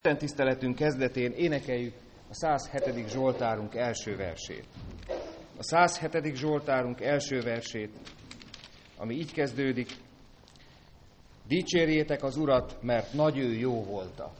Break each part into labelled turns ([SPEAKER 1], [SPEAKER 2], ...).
[SPEAKER 1] Isten tiszteletünk kezdetén énekeljük a 107. Zsoltárunk első versét. A 107. Zsoltárunk első versét, ami így kezdődik: Dicsérjétek az Urat, mert nagy ő jó volta.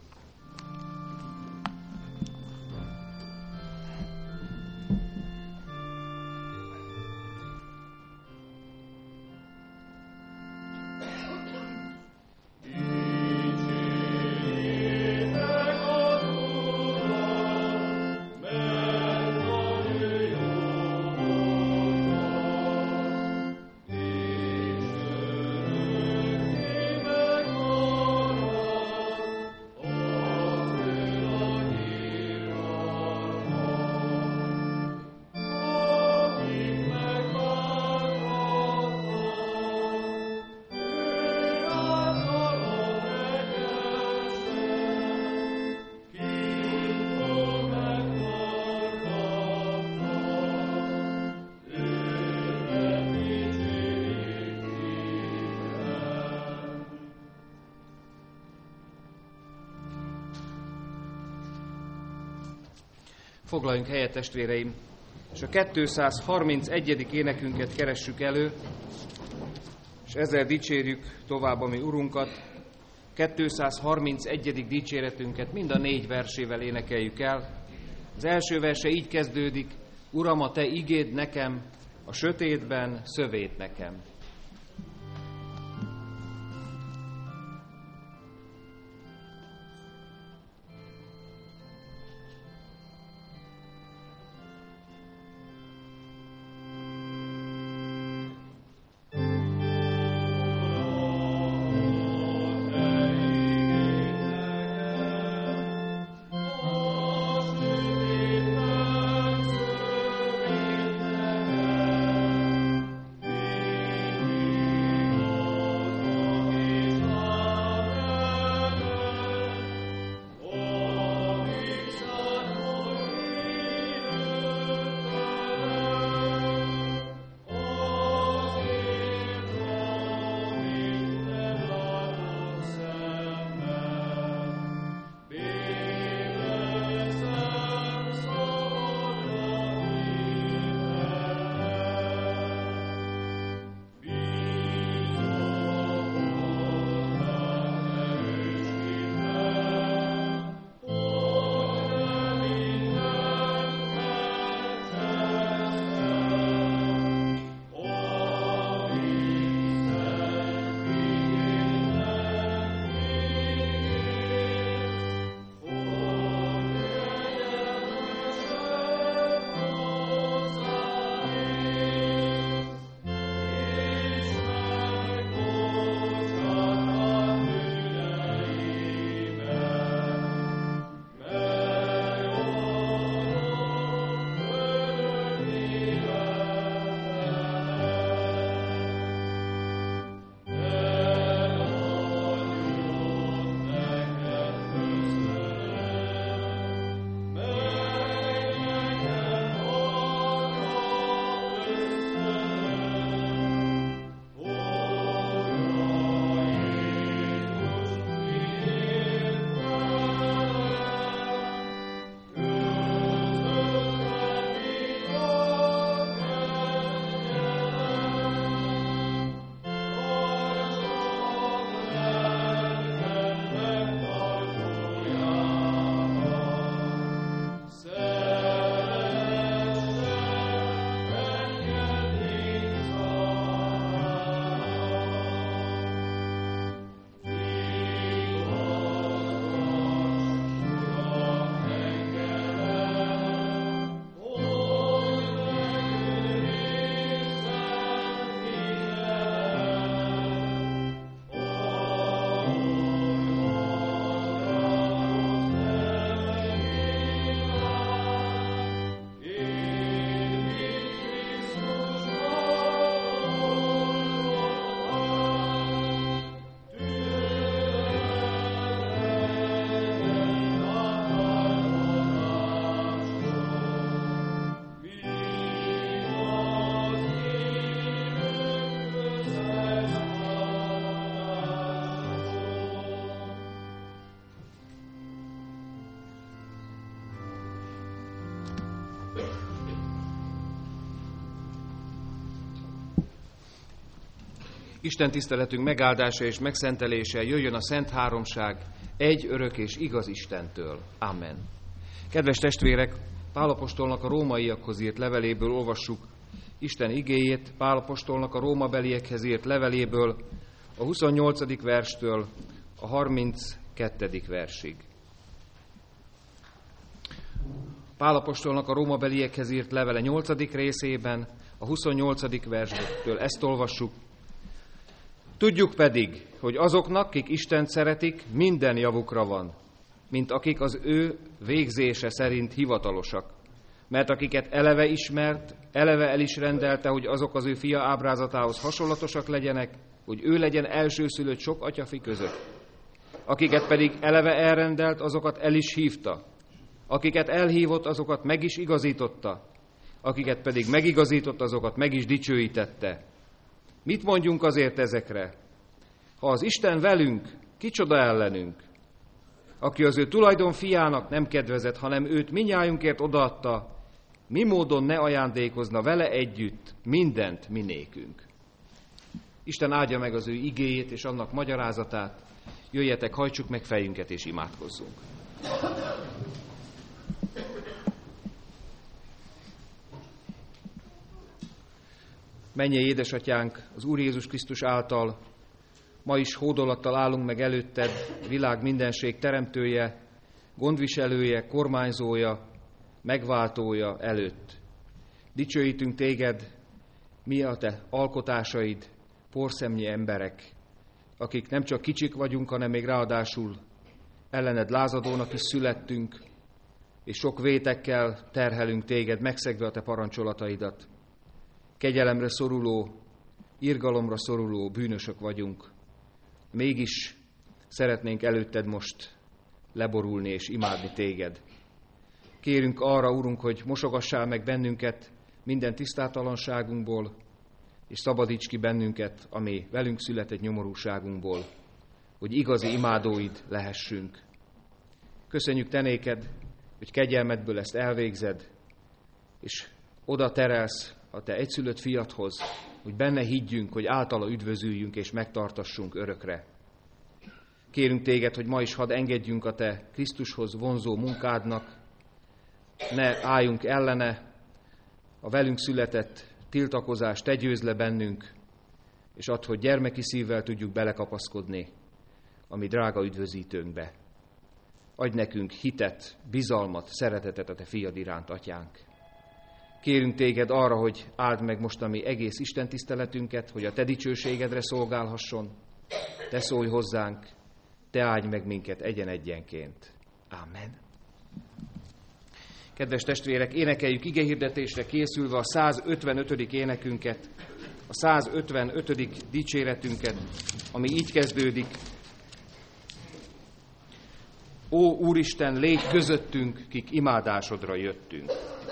[SPEAKER 1] Foglaljunk helyet, testvéreim, és a 231. énekünket keressük elő, és ezzel dicsérjük tovább a mi Urunkat. 231. dicséretünket mind a 4 versével énekeljük el. Az első verse így kezdődik: Uram, a Te igéd nekem, a sötétben szövét nekem. Isten tiszteletünk megáldása és megszentelése jöjjön a Szent Háromság egy örök és igaz Istentől. Amen. Kedves testvérek, Pál apostolnak a rómaiakhoz írt leveléből olvassuk Isten igéjét, Pál apostolnak a rómabeliekhez írt leveléből a 28. verstől a 32. versig. Pál apostolnak a rómabeliekhez írt levele 8. részében, a 28. verstől ezt olvassuk. Tudjuk pedig, hogy azoknak, kik Istent szeretik, minden javukra van, mint akik az ő végzése szerint hivatalosak. Mert akiket eleve ismert, eleve el is rendelte, hogy azok az ő fia ábrázatához hasonlatosak legyenek, hogy ő legyen elsőszülött sok atyafi között. Akiket pedig eleve elrendelt, azokat el is hívta. Akiket elhívott, azokat meg is igazította. Akiket pedig megigazított, azokat meg is dicsőítette. Mit mondjunk azért ezekre? Ha az Isten velünk, kicsoda ellenünk? Aki az ő tulajdon fiának nem kedvezett, hanem őt mindnyájunkért odaadta, mi módon ne ajándékozna vele együtt mindent minékünk? Isten áldja meg az ő igéjét és annak magyarázatát. Jöjjetek, hajtsuk meg fejünket és imádkozzunk. Mennyei édesatyánk, az Úr Jézus Krisztus által ma is hódolattal állunk meg előtted, világ mindenség teremtője, gondviselője, kormányzója, megváltója előtt. Dicsőítünk téged, mi a te alkotásaid, porszemnyi emberek, akik nem csak kicsik vagyunk, hanem még ráadásul ellened lázadónak is születtünk, és sok vétekkel terhelünk téged, megszegve a te parancsolataidat. Kegyelemre szoruló, irgalomra szoruló bűnösök vagyunk. Mégis szeretnénk előtted most leborulni és imádni téged. Kérünk arra, Urunk, hogy mosogassál meg bennünket minden tisztátalanságunkból, és szabadíts ki bennünket, ami velünk született nyomorúságunkból, hogy igazi imádóid lehessünk. Köszönjük te néked, hogy kegyelmedből ezt elvégzed, és oda terelsz a te egyszülött fiadhoz, hogy benne higgyünk, hogy általa üdvözüljünk és megtartassunk örökre. Kérünk téged, hogy ma is hadd engedjünk a te Krisztushoz vonzó munkádnak, ne álljunk ellene, a velünk született tiltakozást te győzd le bennünk, és add, hogy gyermeki szívvel tudjuk belekapaszkodni a mi drága üdvözítőnkbe. Adj nekünk hitet, bizalmat, szeretetet a te fiad iránt, atyánk. Kérünk téged arra, hogy áld meg most a mi egész Isten tiszteletünket, hogy a te dicsőségedre szolgálhasson. Te szólj hozzánk, te áldj meg minket egyen-egyenként. Amen. Kedves testvérek, énekeljük igehirdetésre készülve a 155. énekünket, a 155. dicséretünket, ami így kezdődik. Ó Úristen, légy közöttünk, kik imádásodra jöttünk.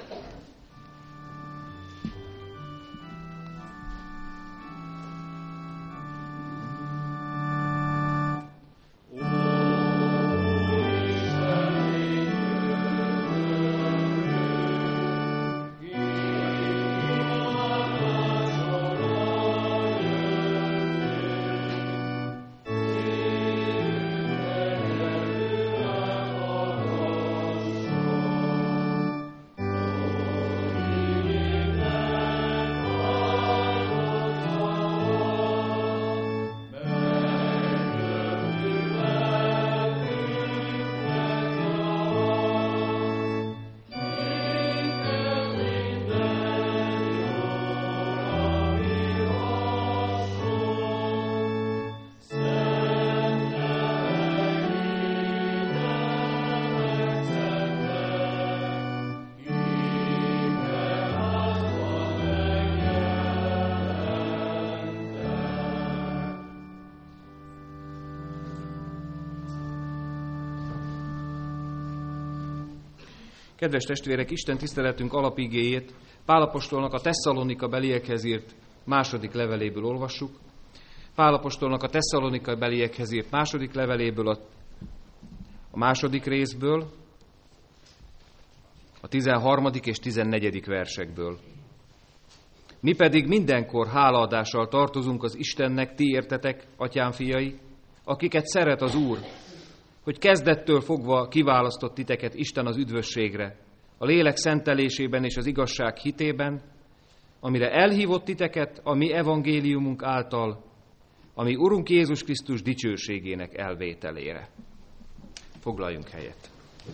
[SPEAKER 1] Kedves testvérek, Isten tiszteletünk alapigéjét Pál apostolnak a Tesszalonika beliekhez írt második leveléből olvassuk. Pál apostolnak a Tesszalonika beliekhez írt második leveléből a második részből, a 13. és 14. versekből. Mi pedig mindenkor hálaadással tartozunk az Istennek, ti értetek, atyám fiai, akiket szeret az Úr, hogy kezdettől fogva kiválasztott titeket Isten az üdvösségre, a lélek szentelésében és az igazság hitében, amire elhívott titeket a mi evangéliumunk által, ami Urunk Jézus Krisztus dicsőségének elvételére. Foglaljunk helyet.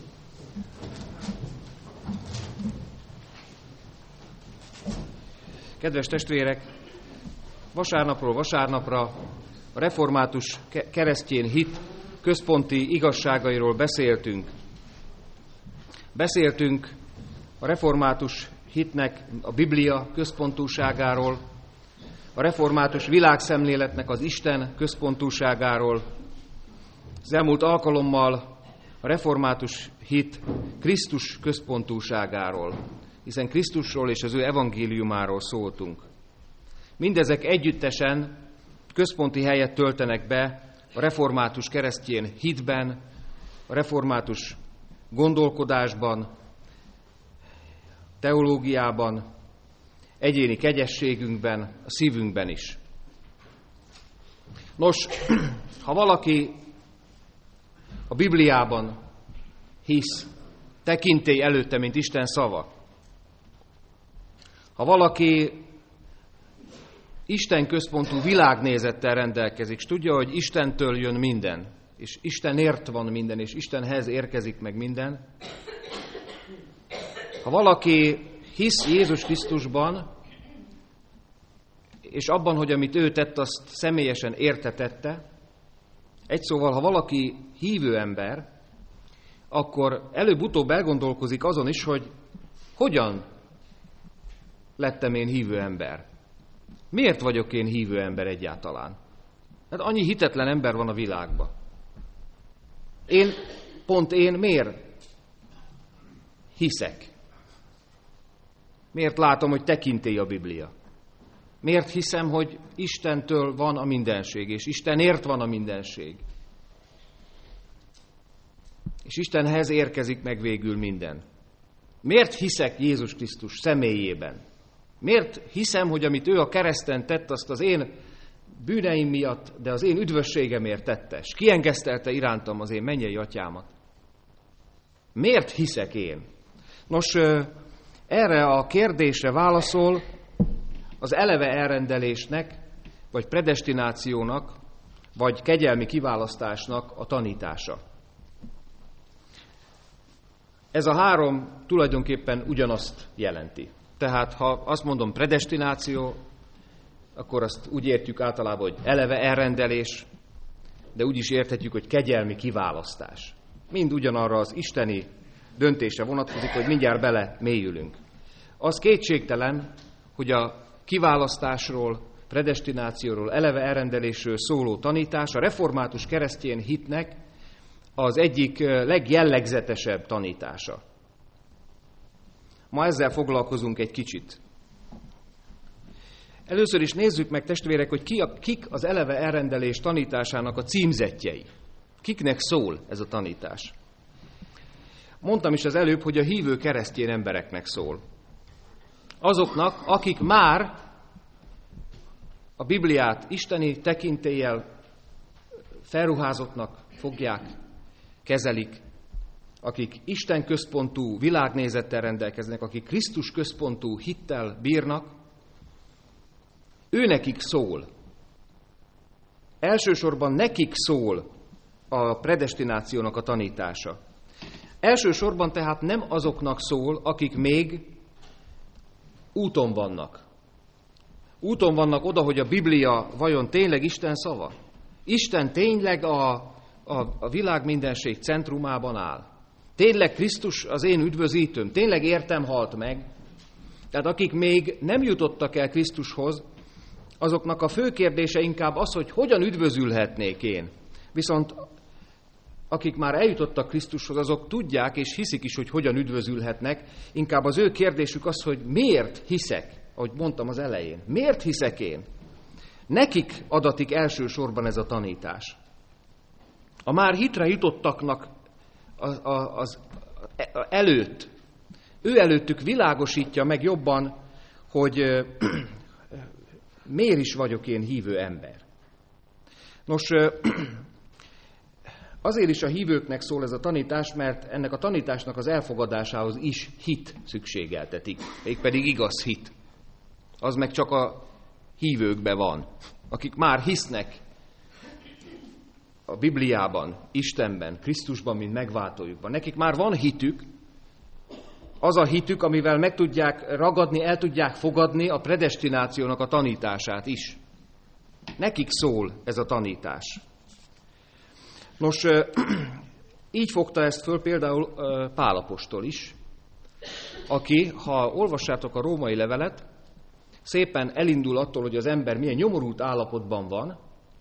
[SPEAKER 1] Kedves testvérek, vasárnapról vasárnapra a református keresztény hit központi igazságairól beszéltünk. Beszéltünk a református hitnek a Biblia központúságáról, a református világszemléletnek az Isten központúságáról. Az elmúlt alkalommal a református hit Krisztus központúságáról, hiszen Krisztusról és az ő evangéliumáról szóltunk. Mindezek együttesen központi helyet töltenek be a református keresztény hitben, a református gondolkodásban, teológiában, egyéni kegyességünkben, a szívünkben is. Nos, ha valaki a Bibliában hisz, tekintély előtte, mint Isten szava, ha valaki Isten központú világnézettel rendelkezik, és tudja, hogy Istentől jön minden, és Istenért van minden, és Istenhez érkezik meg minden, ha valaki hisz Jézus Krisztusban, és abban, hogy amit ő tett, azt személyesen értetette, egy szóval, ha valaki hívő ember, akkor előbb-utóbb elgondolkozik azon is, hogy hogyan lettem én hívő ember. Miért vagyok én hívő ember egyáltalán? Hát annyi hitetlen ember van a világban. Én miért hiszek? Miért látom, hogy tekintély a Biblia? Miért hiszem, hogy Istentől van a mindenség, és Istenért van a mindenség? És Istenhez érkezik meg végül minden. Miért hiszek Jézus Krisztus személyében? Miért hiszem, hogy amit ő a kereszten tett, azt az én bűneim miatt, de az én üdvösségemért tette, és kiengesztelte irántam az én mennyei atyámat? Miért hiszek én? Nos, erre a kérdésre válaszol az eleve elrendelésnek, vagy predestinációnak, vagy kegyelmi kiválasztásnak a tanítása. Ez a három tulajdonképpen ugyanazt jelenti. Tehát, ha azt mondom predestináció, akkor azt úgy értjük általában, hogy eleve elrendelés, de úgy is érthetjük, hogy kegyelmi kiválasztás. Mind ugyanarra az isteni döntésre vonatkozik, hogy mindjárt bele mélyülünk. Az kétségtelen, hogy a kiválasztásról, predestinációról, eleve elrendelésről szóló tanítás a református keresztény hitnek az egyik legjellegzetesebb tanítása. Ma ezzel foglalkozunk egy kicsit. Először is nézzük meg, testvérek, hogy kik az eleve elrendelés tanításának a címzettjei. Kiknek szól ez a tanítás? Mondtam is az előbb, hogy a hívő keresztény embereknek szól. Azoknak, akik már a Bibliát isteni tekintéllyel felruházottnak fogják, kezelik, akik Isten központú világnézettel rendelkeznek, akik Krisztus központú hittel bírnak, őnekik szól. Elsősorban nekik szól a predestinációnak a tanítása. Elsősorban tehát nem azoknak szól, akik még úton vannak. Úton vannak oda, hogy a Biblia vajon tényleg Isten szava? Isten tényleg a világ mindenség centrumában áll? Tényleg Krisztus az én üdvözítőm? Tényleg értem halt meg? Tehát akik még nem jutottak el Krisztushoz, azoknak a fő kérdése inkább az, hogy hogyan üdvözülhetnék én. Viszont akik már eljutottak Krisztushoz, azok tudják és hiszik is, hogy hogyan üdvözülhetnek. Inkább az ő kérdésük az, hogy miért hiszek, ahogy mondtam az elején. Miért hiszek én? Nekik adatik elsősorban ez a tanítás. A már hitre jutottaknak előtt, ő előttük világosítja meg jobban, hogy miért is vagyok én hívő ember. Nos, azért is a hívőknek szól ez a tanítás, mert ennek a tanításnak az elfogadásához is hit szükségeltetik, mégpedig igaz hit. Az meg csak a hívőkben van, akik már hisznek a Bibliában, Istenben, Krisztusban, mint megváltójukban. Nekik már van hitük, az a hitük, amivel meg tudják ragadni, el tudják fogadni a predestinációnak a tanítását is. Nekik szól ez a tanítás. Nos, így fogta ezt föl például Pál apostol is, aki, ha olvassátok a római levelet, szépen elindul attól, hogy az ember milyen nyomorult állapotban van,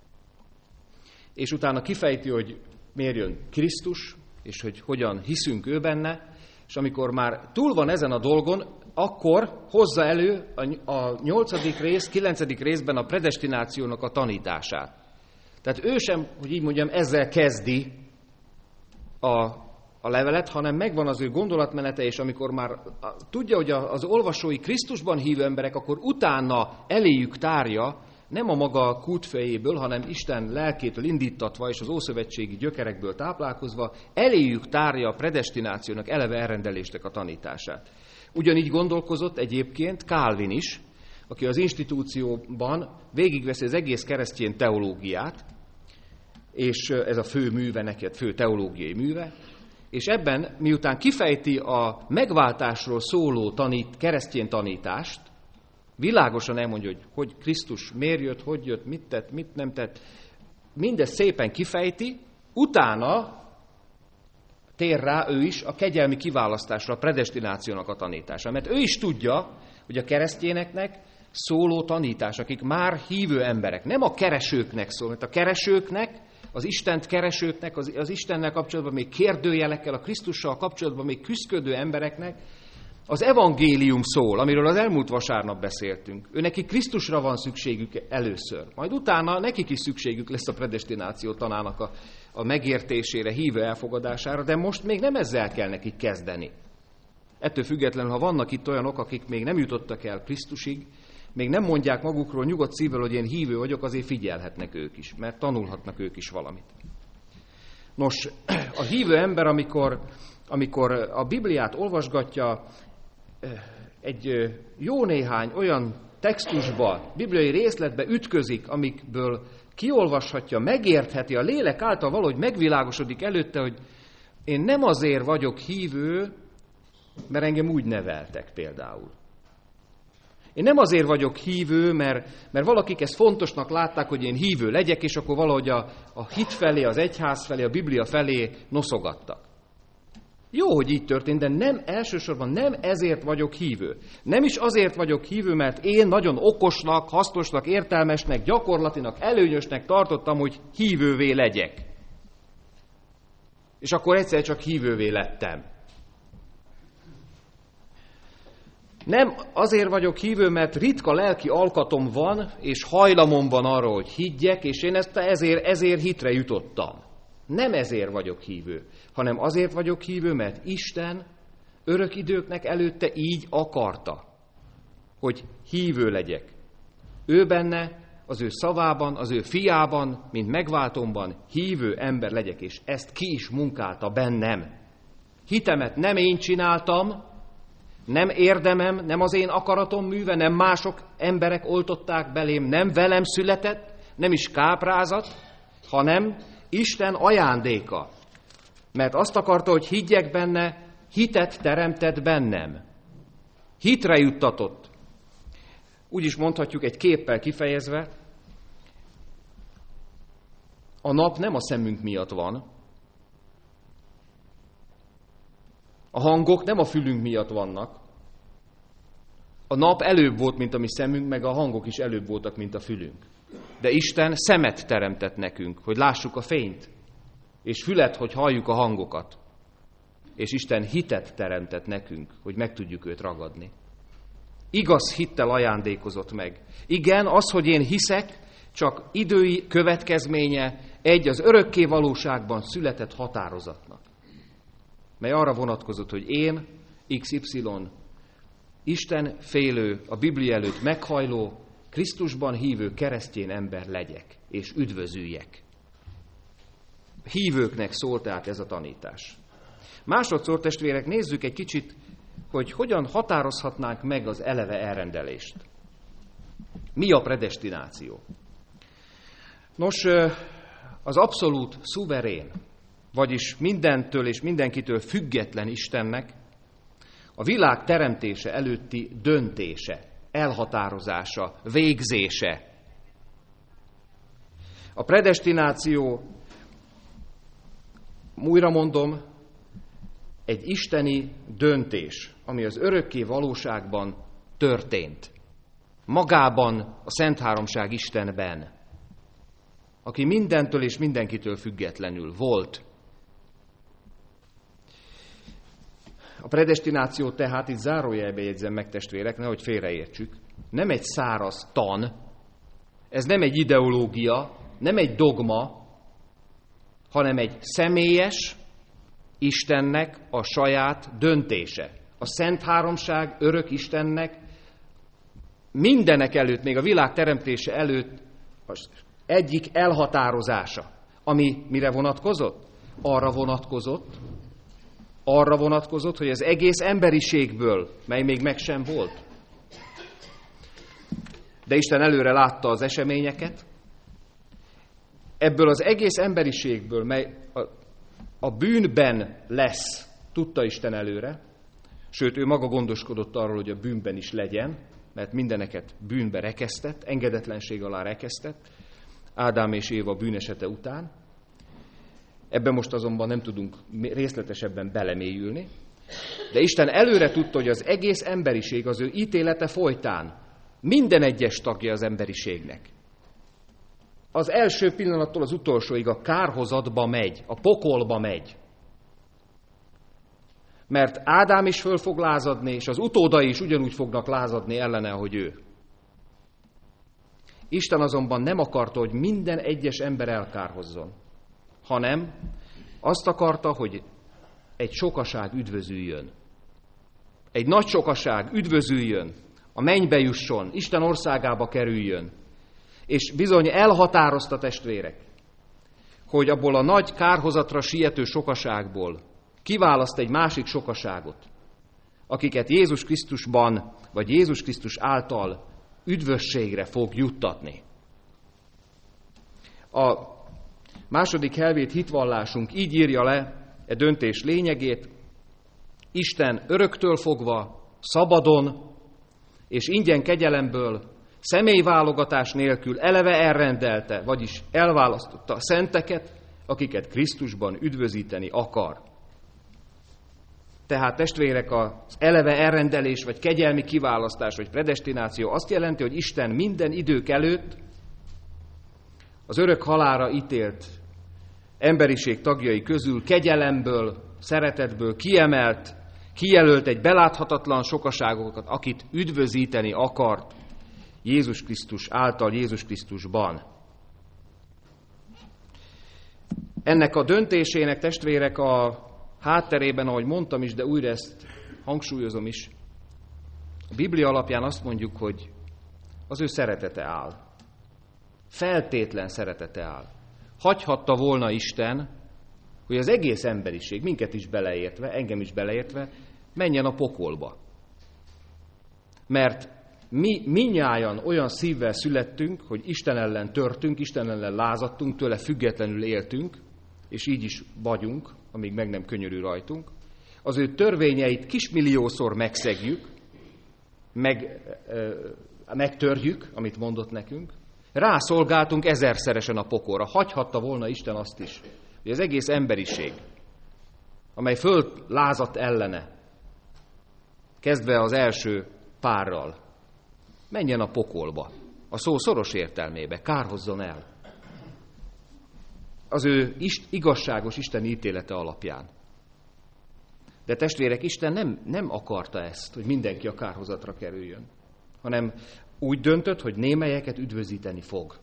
[SPEAKER 1] és utána kifejti, hogy miért jön Krisztus, és hogy hogyan hiszünk ő benne, és amikor már túl van ezen a dolgon, akkor hozza elő a 8. rész, 9. részben a predestinációnak a tanítását. Tehát ő sem, hogy így mondjam, ezzel kezdi a levelet, hanem megvan az ő gondolatmenete, és amikor már tudja, hogy az olvasói Krisztusban hívő emberek, akkor utána eléjük tárja, nem a maga kútfejéből, hanem Isten lelkétől indítatva és az ószövetségi gyökerekből táplálkozva, eléjük tárja a predestinációnak, eleve elrendeléstek a tanítását. Ugyanígy gondolkozott egyébként Calvin is, aki az institúcióban végigveszi az egész keresztény teológiát, és ez a fő műve neki, a fő teológiai műve, és ebben, miután kifejti a megváltásról szóló keresztény tanítást, világosan elmondja, hogy Krisztus miért jött, hogy jött, mit tett, mit nem tett, mindezt szépen kifejti, utána tér rá ő is a kegyelmi kiválasztásra, a predestinációnak a tanítása. Mert ő is tudja, hogy a keresztényeknek szóló tanítás, akik már hívő emberek, nem a keresőknek szól, mert a keresőknek, az Istent keresőknek, az Istennel kapcsolatban még kérdőjelekkel, a Krisztussal kapcsolatban még küszködő embereknek az evangélium szól, amiről az elmúlt vasárnap beszéltünk. Őnekik Krisztusra van szükségük először, majd utána nekik is szükségük lesz a predestináció tanának a megértésére, hívő elfogadására, de most még nem ezzel kell nekik kezdeni. Ettől függetlenül, ha vannak itt olyanok, akik még nem jutottak el Krisztusig, még nem mondják magukról nyugodt szívvel, hogy én hívő vagyok, azért figyelhetnek ők is, mert tanulhatnak ők is valamit. Nos, a hívő ember, amikor a Bibliát olvasgatja, egy jó néhány olyan textusba, bibliai részletbe ütközik, amikből kiolvashatja, megértheti, a lélek által valahogy megvilágosodik előtte, hogy én nem azért vagyok hívő, mert engem úgy neveltek például. Én nem azért vagyok hívő, mert valakik ezt fontosnak látták, hogy én hívő legyek, és akkor valahogy a hit felé, az egyház felé, a Biblia felé noszogattak. Jó, hogy így történt, de nem elsősorban nem ezért vagyok hívő. Nem is azért vagyok hívő, mert én nagyon okosnak, hasznosnak, értelmesnek, gyakorlatilag előnyösnek tartottam, hogy hívővé legyek. És akkor egyszer csak hívővé lettem. Nem azért vagyok hívő, mert ritka lelki alkatom van, és hajlamom van arra, hogy higgyek, és én ezért hitre jutottam. Nem ezért vagyok hívő, hanem azért vagyok hívő, mert Isten örök időknek előtte így akarta, hogy hívő legyek. Ő benne, az ő szavában, az ő fiában, mint megváltomban hívő ember legyek, és ezt ki is munkálta bennem. Hitemet nem én csináltam, nem érdemem, nem az én akaratom műve, nem mások emberek oltották belém, nem velem született, nem is káprázat, hanem Isten ajándéka. Mert azt akarta, hogy higgyek benne, hitet teremtett bennem. Hitre juttatott. Úgy is mondhatjuk egy képpel kifejezve, a nap nem a szemünk miatt van, a hangok nem a fülünk miatt vannak, a nap előbb volt, mint a mi szemünk, meg a hangok is előbb voltak, mint a fülünk. De Isten szemet teremtett nekünk, hogy lássuk a fényt, és fület, hogy halljuk a hangokat. És Isten hitet teremtett nekünk, hogy meg tudjuk őt ragadni. Igaz hittel ajándékozott meg. Igen, az, hogy én hiszek, csak idői következménye egy az örökké valóságban született határozatnak, mely arra vonatkozott, hogy én XY Isten félő, a Biblia előtt meghajló, Krisztusban hívő keresztény ember legyek, és üdvözüljek. Hívőknek szól tehát ez a tanítás. Másodszor, testvérek, nézzük egy kicsit, hogy hogyan határozhatnánk meg az eleve elrendelést. Mi a predestináció? Nos, az abszolút szuverén, vagyis mindentől és mindenkitől független Istennek a világ teremtése előtti döntése, elhatározása, végzése. A predestináció, újra mondom, egy isteni döntés, ami az örökké valóságban történt. Magában a Szent Háromság Istenben, aki mindentől és mindenkitől függetlenül volt. A predestináció tehát, itt zárójelbe jegyzem meg, testvérek, nehogy félreértsük, nem egy száraz tan, ez nem egy ideológia, nem egy dogma, hanem egy személyes Istennek a saját döntése. A Szent Háromság örök Istennek mindenek előtt, még a világ teremtése előtt az egyik elhatározása, ami mire vonatkozott? Arra vonatkozott, hogy az egész emberiségből, mely még meg sem volt. De Isten előre látta az eseményeket, ebből az egész emberiségből, mely a bűnben lesz, tudta Isten előre, sőt, ő maga gondoskodott arról, hogy a bűnben is legyen, mert mindeneket bűnbe rekesztett, engedetlenség alá rekesztett, Ádám és Éva bűnesete után. Ebben most azonban nem tudunk részletesebben belemélyülni, de Isten előre tudta, hogy az egész emberiség az ő ítélete folytán minden egyes tagja az emberiségnek. Az első pillanattól az utolsóig a kárhozatba megy, a pokolba megy. Mert Ádám is föl fog lázadni, és az utódai is ugyanúgy fognak lázadni ellene, ahogy ő. Isten azonban nem akarta, hogy minden egyes ember elkárhozzon, hanem azt akarta, hogy egy sokaság üdvözüljön. Egy nagy sokaság üdvözüljön, a mennybe jusson, Isten országába kerüljön. És bizony elhatározta, testvérek, hogy abból a nagy kárhozatra siető sokaságból kiválaszt egy másik sokaságot, akiket Jézus Krisztusban, vagy Jézus Krisztus által üdvösségre fog juttatni. A második helvét hitvallásunk így írja le e döntés lényegét: Isten öröktől fogva, szabadon és ingyen kegyelemből, személyválogatás nélkül eleve elrendelte, vagyis elválasztotta a szenteket, akiket Krisztusban üdvözíteni akar. Tehát, testvérek, az eleve elrendelés, vagy kegyelmi kiválasztás, vagy predestináció azt jelenti, hogy Isten minden idők előtt az örök halálra ítélt emberiség tagjai közül kegyelemből, szeretetből kijelölt egy beláthatatlan sokaságokat, akit üdvözíteni akart Jézus Krisztus által, Jézus Krisztusban. Ennek a döntésének, testvérek, a hátterében, ahogy mondtam is, de újra ezt hangsúlyozom is, a Biblia alapján azt mondjuk, hogy az ő szeretete áll. Feltétlen szeretete áll. Hagyhatta volna Isten, hogy az egész emberiség, minket is beleértve, engem is beleértve, menjen a pokolba. Mert mi mindnyájan olyan szívvel születtünk, hogy Isten ellen törtünk, Isten ellen lázadtunk, tőle függetlenül éltünk, és így is vagyunk, amíg meg nem könyörül rajtunk. Az ő törvényeit kismilliószor megszegjük, megtörjük, amit mondott nekünk. Rászolgáltunk ezerszeresen a pokolra. Hagyhatta volna Isten azt is, hogy az egész emberiség, amely föllázadt ellene, kezdve az első párral, menjen a pokolba, a szó szoros értelmébe, kárhozzon el. Az ő igazságos isteni ítélete alapján. De testvérek, Isten nem akarta ezt, hogy mindenki a kárhozatra kerüljön, hanem úgy döntött, hogy némelyeket üdvözíteni fog.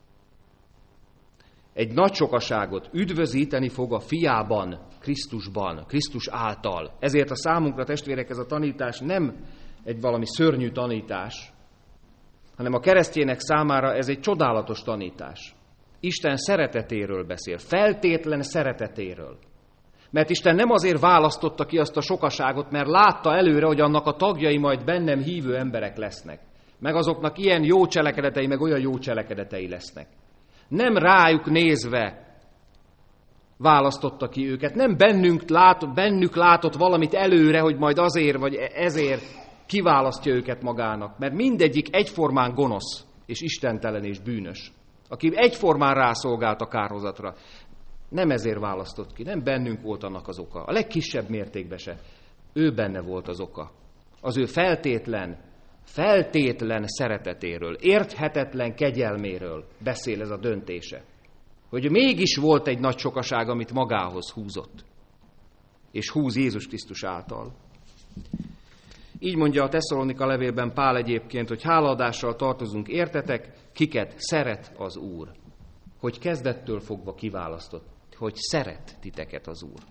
[SPEAKER 1] Egy nagy sokaságot üdvözíteni fog a fiában, Krisztusban, Krisztus által. Ezért a számunkra, testvérek, ez a tanítás nem egy valami szörnyű tanítás, hanem a keresztjének számára ez egy csodálatos tanítás. Isten szeretetéről beszél, feltétlen szeretetéről. Mert Isten nem azért választotta ki azt a sokaságot, mert látta előre, hogy annak a tagjai majd bennem hívő emberek lesznek. Meg azoknak ilyen jó cselekedetei, meg olyan jó cselekedetei lesznek. Nem rájuk nézve választotta ki őket, nem bennük látott valamit előre, hogy majd azért vagy ezért kiválasztja őket magának. Mert mindegyik egyformán gonosz, és istentelen és bűnös. Aki egyformán rászolgált a kárhozatra. Nem ezért választott ki, nem bennünk volt annak az oka. A legkisebb mértékben se. Ő benne volt az oka. Az ő feltétlen szeretetéről, érthetetlen kegyelméről beszél ez a döntése. Hogy mégis volt egy nagy sokaság, amit magához húzott. És húz Jézus Krisztus által. Így mondja a Tesszalonika levélben Pál egyébként, hogy hálaadással tartozunk, értetek, kiket szeret az Úr. Hogy kezdettől fogva kiválasztott, hogy szeret titeket az Úr.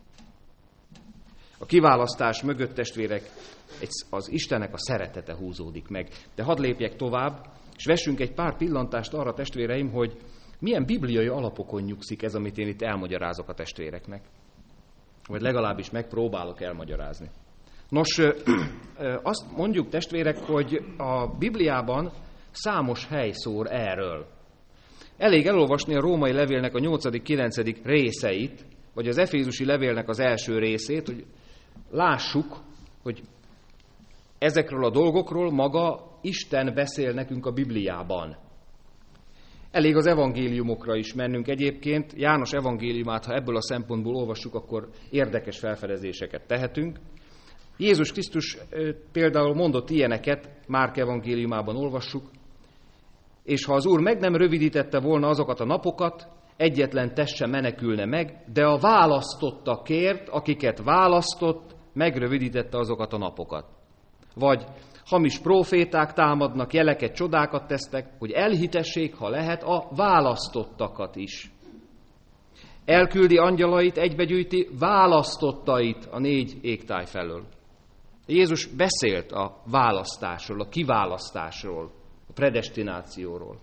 [SPEAKER 1] A kiválasztás mögött, testvérek, az Istennek a szeretete húzódik meg. De hadd lépjek tovább, és vessünk egy pár pillantást arra, testvéreim, hogy milyen bibliai alapokon nyugszik ez, amit én itt elmagyarázok a testvéreknek. Vagy legalábbis megpróbálok elmagyarázni. Nos, azt mondjuk, testvérek, hogy a Bibliában számos hely szól erről. Elég elolvasni a római levélnek a 8.-9. részeit, vagy az efézusi levélnek az első részét, hogy lássuk, hogy ezekről a dolgokról maga Isten beszél nekünk a Bibliában. Elég az evangéliumokra is mennünk egyébként. János evangéliumát, ha ebből a szempontból olvassuk, akkor érdekes felfedezéseket tehetünk. Jézus Krisztus például mondott ilyeneket, Márk evangéliumában olvassuk, és ha az Úr meg nem rövidítette volna azokat a napokat, egyetlen test sem menekülne meg, de a választottakért, akiket választott, megrövidítette azokat a napokat. Vagy hamis próféták támadnak, jeleket, csodákat tesznek, hogy elhitessék, ha lehet, a választottakat is. Elküldi angyalait, egybegyűjti választottait a 4 égtáj felől. Jézus beszélt a választásról, a kiválasztásról, a predestinációról.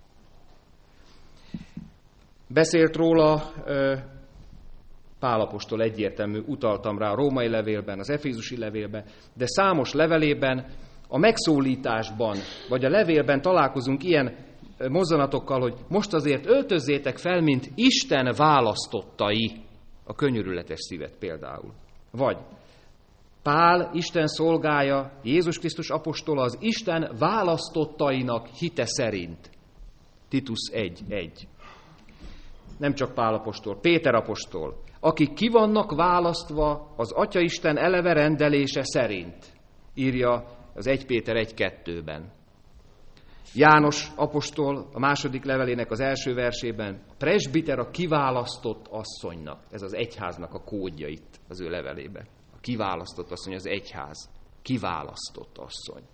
[SPEAKER 1] Beszélt róla Pál apostol, egyértelmű, utaltam rá a római levélben, az efézusi levélben, de számos levelében, a megszólításban, vagy a levélben találkozunk ilyen mozzanatokkal, hogy most azért öltözzétek fel, mint Isten választottai, a könyörületes szívet például. Vagy Pál, Isten szolgája, Jézus Krisztus apostola az Isten választottainak hite szerint. Titus 1.1. Nem csak Pál apostol, Péter apostol, akik ki vannak választva az Atyaisten eleve rendelése szerint, írja az 1 Péter 1.2-ben. János apostol a második levelének az első versében, a presbiter a kiválasztott asszonynak, ez az egyháznak a kódja itt az ő levelében. A kiválasztott asszony, az egyház, kiválasztott asszony.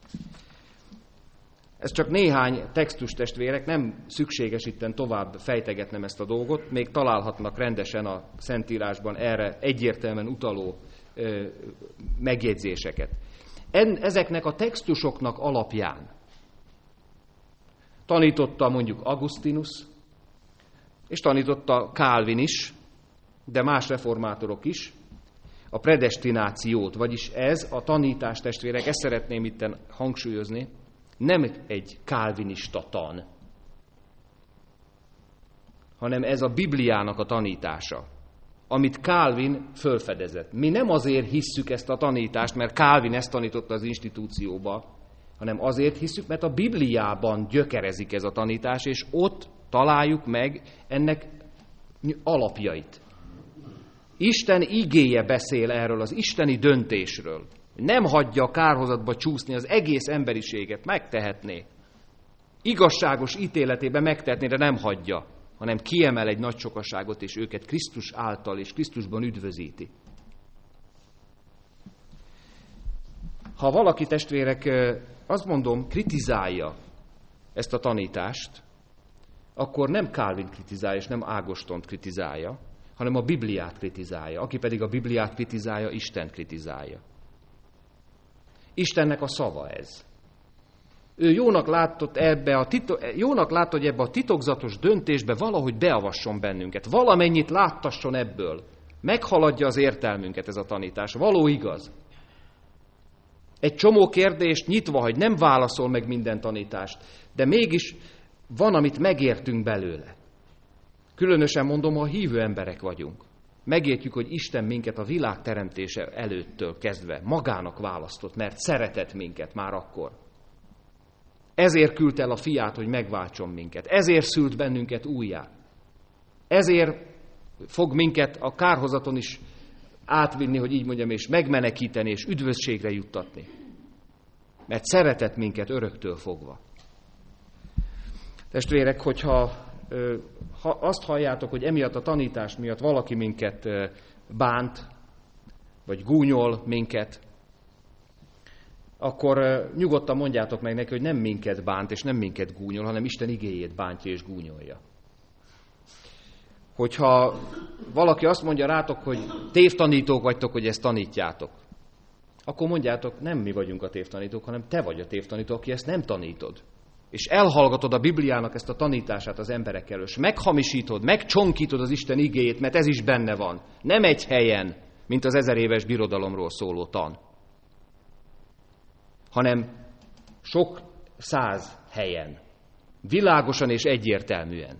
[SPEAKER 1] Ez csak néhány textus, testvérek, nem szükséges itten tovább fejtegetnem ezt a dolgot, még találhatnak rendesen a Szentírásban erre egyértelműen utaló megjegyzéseket. Ezeknek a textusoknak alapján tanította mondjuk Augustinus, és tanította Calvin is, de más reformátorok is, a predestinációt, vagyis ez a tanítás, testvérek, ezt szeretném itten hangsúlyozni, nem egy kálvinista tan, hanem ez a Bibliának a tanítása, amit Calvin fölfedezett. Mi nem azért hisszük ezt a tanítást, mert Calvin ezt tanította az institúcióba, hanem azért hisszük, mert a Bibliában gyökerezik ez a tanítás, és ott találjuk meg ennek alapjait. Isten igéje beszél erről, az isteni döntésről. Nem hagyja a kárhozatba csúszni az egész emberiséget, megtehetné. Igazságos ítéletében megtehetné, de nem hagyja, hanem kiemel egy nagy sokaságot, és őket Krisztus által és Krisztusban üdvözíti. Ha valaki, testvérek, azt mondom, kritizálja ezt a tanítást, akkor nem Calvin kritizálja, és nem Ágostont kritizálja, hanem a Bibliát kritizálja. Aki pedig a Bibliát kritizálja, Istent kritizálja. Istennek a szava ez. Ő jónak látta, hogy ebbe a titokzatos döntésbe valahogy beavasson bennünket. Valamennyit láttasson ebből. Meghaladja az értelmünket ez a tanítás. Való igaz. Egy csomó kérdést nyitva hagy, nem válaszol meg minden tanítást, de mégis van, amit megértünk belőle. Különösen mondom, ha hívő emberek vagyunk. Megértjük, hogy Isten minket a világ teremtése előttől kezdve magának választott, mert szeretett minket már akkor. Ezért küldte el a fiát, hogy megváltson minket. Ezért szült bennünket újjá. Ezért fog minket a kárhozaton is átvinni, hogy így mondjam, és megmenekíteni, és üdvösségre juttatni. Mert szeretett minket öröktől fogva. Testvérek, hogyha azt halljátok, hogy emiatt a tanítás miatt valaki minket bánt, vagy gúnyol minket, akkor nyugodtan mondjátok meg neki, hogy nem minket bánt, és nem minket gúnyol, hanem Isten igéjét bántja és gúnyolja. Hogyha valaki azt mondja rátok, hogy tévtanítók vagytok, hogy ezt tanítjátok, akkor mondjátok, nem mi vagyunk a tévtanítók, hanem te vagy a tévtanító, aki ezt nem tanítod. És elhallgatod a Bibliának ezt a tanítását az emberek elől, és meghamisítod, megcsonkítod az Isten igéjét, mert ez is benne van. Nem egy helyen, mint az 1000 éves birodalomról szóló tan, hanem sok 100 helyen. Világosan és egyértelműen.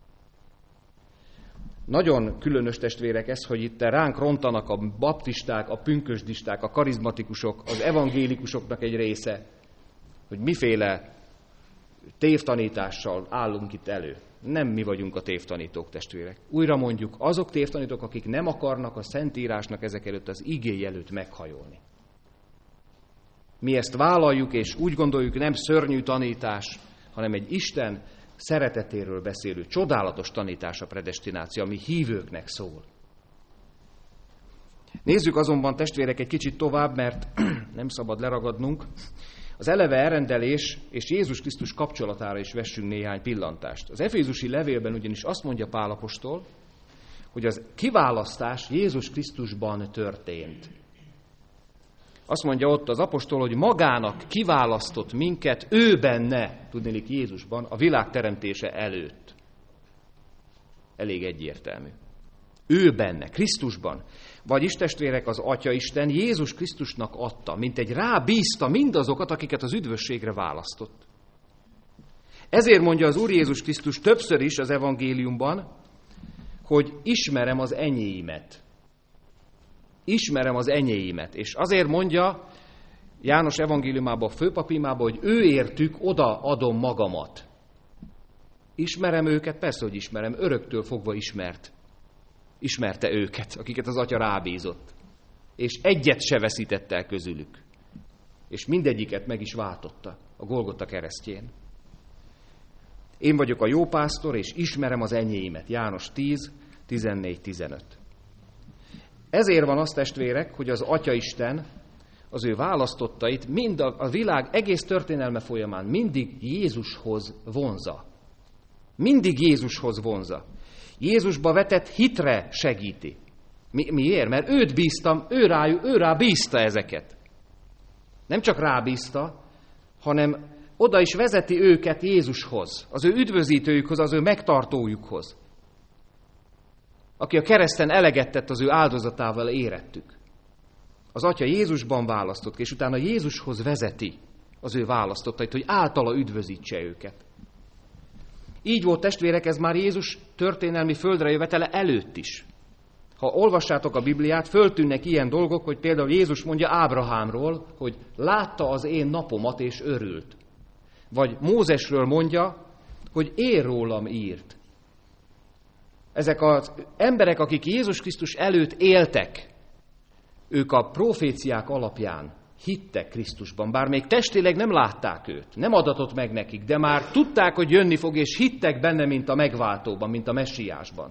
[SPEAKER 1] Nagyon különös, testvérek, ez, hogy itt ránk rontanak a baptisták, a pünkösdisták, a karizmatikusok, az evangélikusoknak egy része, hogy miféle tévtanítással állunk itt elő. Nem mi vagyunk a tévtanítók, testvérek. Újra mondjuk, azok tévtanítók, akik nem akarnak a Szentírásnak ezek előtt az igény előtt meghajolni. Mi ezt vállaljuk, és úgy gondoljuk, nem szörnyű tanítás, hanem egy Isten szeretetéről beszélő, csodálatos tanítás a predestináció, ami hívőknek szól. Nézzük azonban, testvérek, egy kicsit tovább, mert nem szabad leragadnunk. Az eleve elrendelés és Jézus Krisztus kapcsolatára is vessünk néhány pillantást. Az Efézusi levélben ugyanis azt mondja Pál apostol, hogy az kiválasztás Jézus Krisztusban történt. Azt mondja ott az apostol, hogy magának kiválasztott minket ő benne, tudnélik Jézusban, a világ teremtése előtt. Elég egyértelmű. Ő benne, Krisztusban. Vagyis, testvérek, az Atya Isten Jézus Krisztusnak adta, mint egy rábízta mindazokat, akiket az üdvösségre választott. Ezért mondja az Úr Jézus Krisztus többször is az evangéliumban, hogy ismerem az enyéimet. Ismerem az enyéimet. És azért mondja János evangéliumában, főpapímában, hogy ő értük odaadom magamat. Ismerem őket? Persze, hogy ismerem. Öröktől fogva ismerte őket, akiket az Atya rábízott. És egyet se veszített el közülük. És mindegyiket meg is váltotta a Golgota keresztjén. Én vagyok a jó pásztor, és ismerem az enyéimet. János 10, 14-15. Ezért van az, testvérek, hogy az Atya Isten az ő választottait mind a világ egész történelme folyamán mindig Jézushoz vonza. Mindig Jézushoz vonza. Jézusba vetett hitre segíti. Miért? Mert őt bíztam, ő rá bízta ezeket. Nem csak rábízta, hanem oda is vezeti őket Jézushoz, az ő üdvözítőjükhoz, az ő megtartójukhoz. Aki a kereszten eleget tett, az ő áldozatával érettük. Az Atya Jézusban választott, és utána Jézushoz vezeti az ő választottait, hogy általa üdvözítse őket. Így volt, testvérek, ez már Jézus történelmi földre jövetele előtt is. Ha olvassátok a Bibliát, föltűnnek ilyen dolgok, hogy például Jézus mondja Ábrahámról, hogy látta az én napomat és örült. Vagy Mózesről mondja, hogy én rólam írt. Ezek az emberek, akik Jézus Krisztus előtt éltek, ők a proféciák alapján hittek Krisztusban, bár még testileg nem látták őt, nem adatott meg nekik, de már tudták, hogy jönni fog, és hittek benne, mint a megváltóban, mint a messiásban.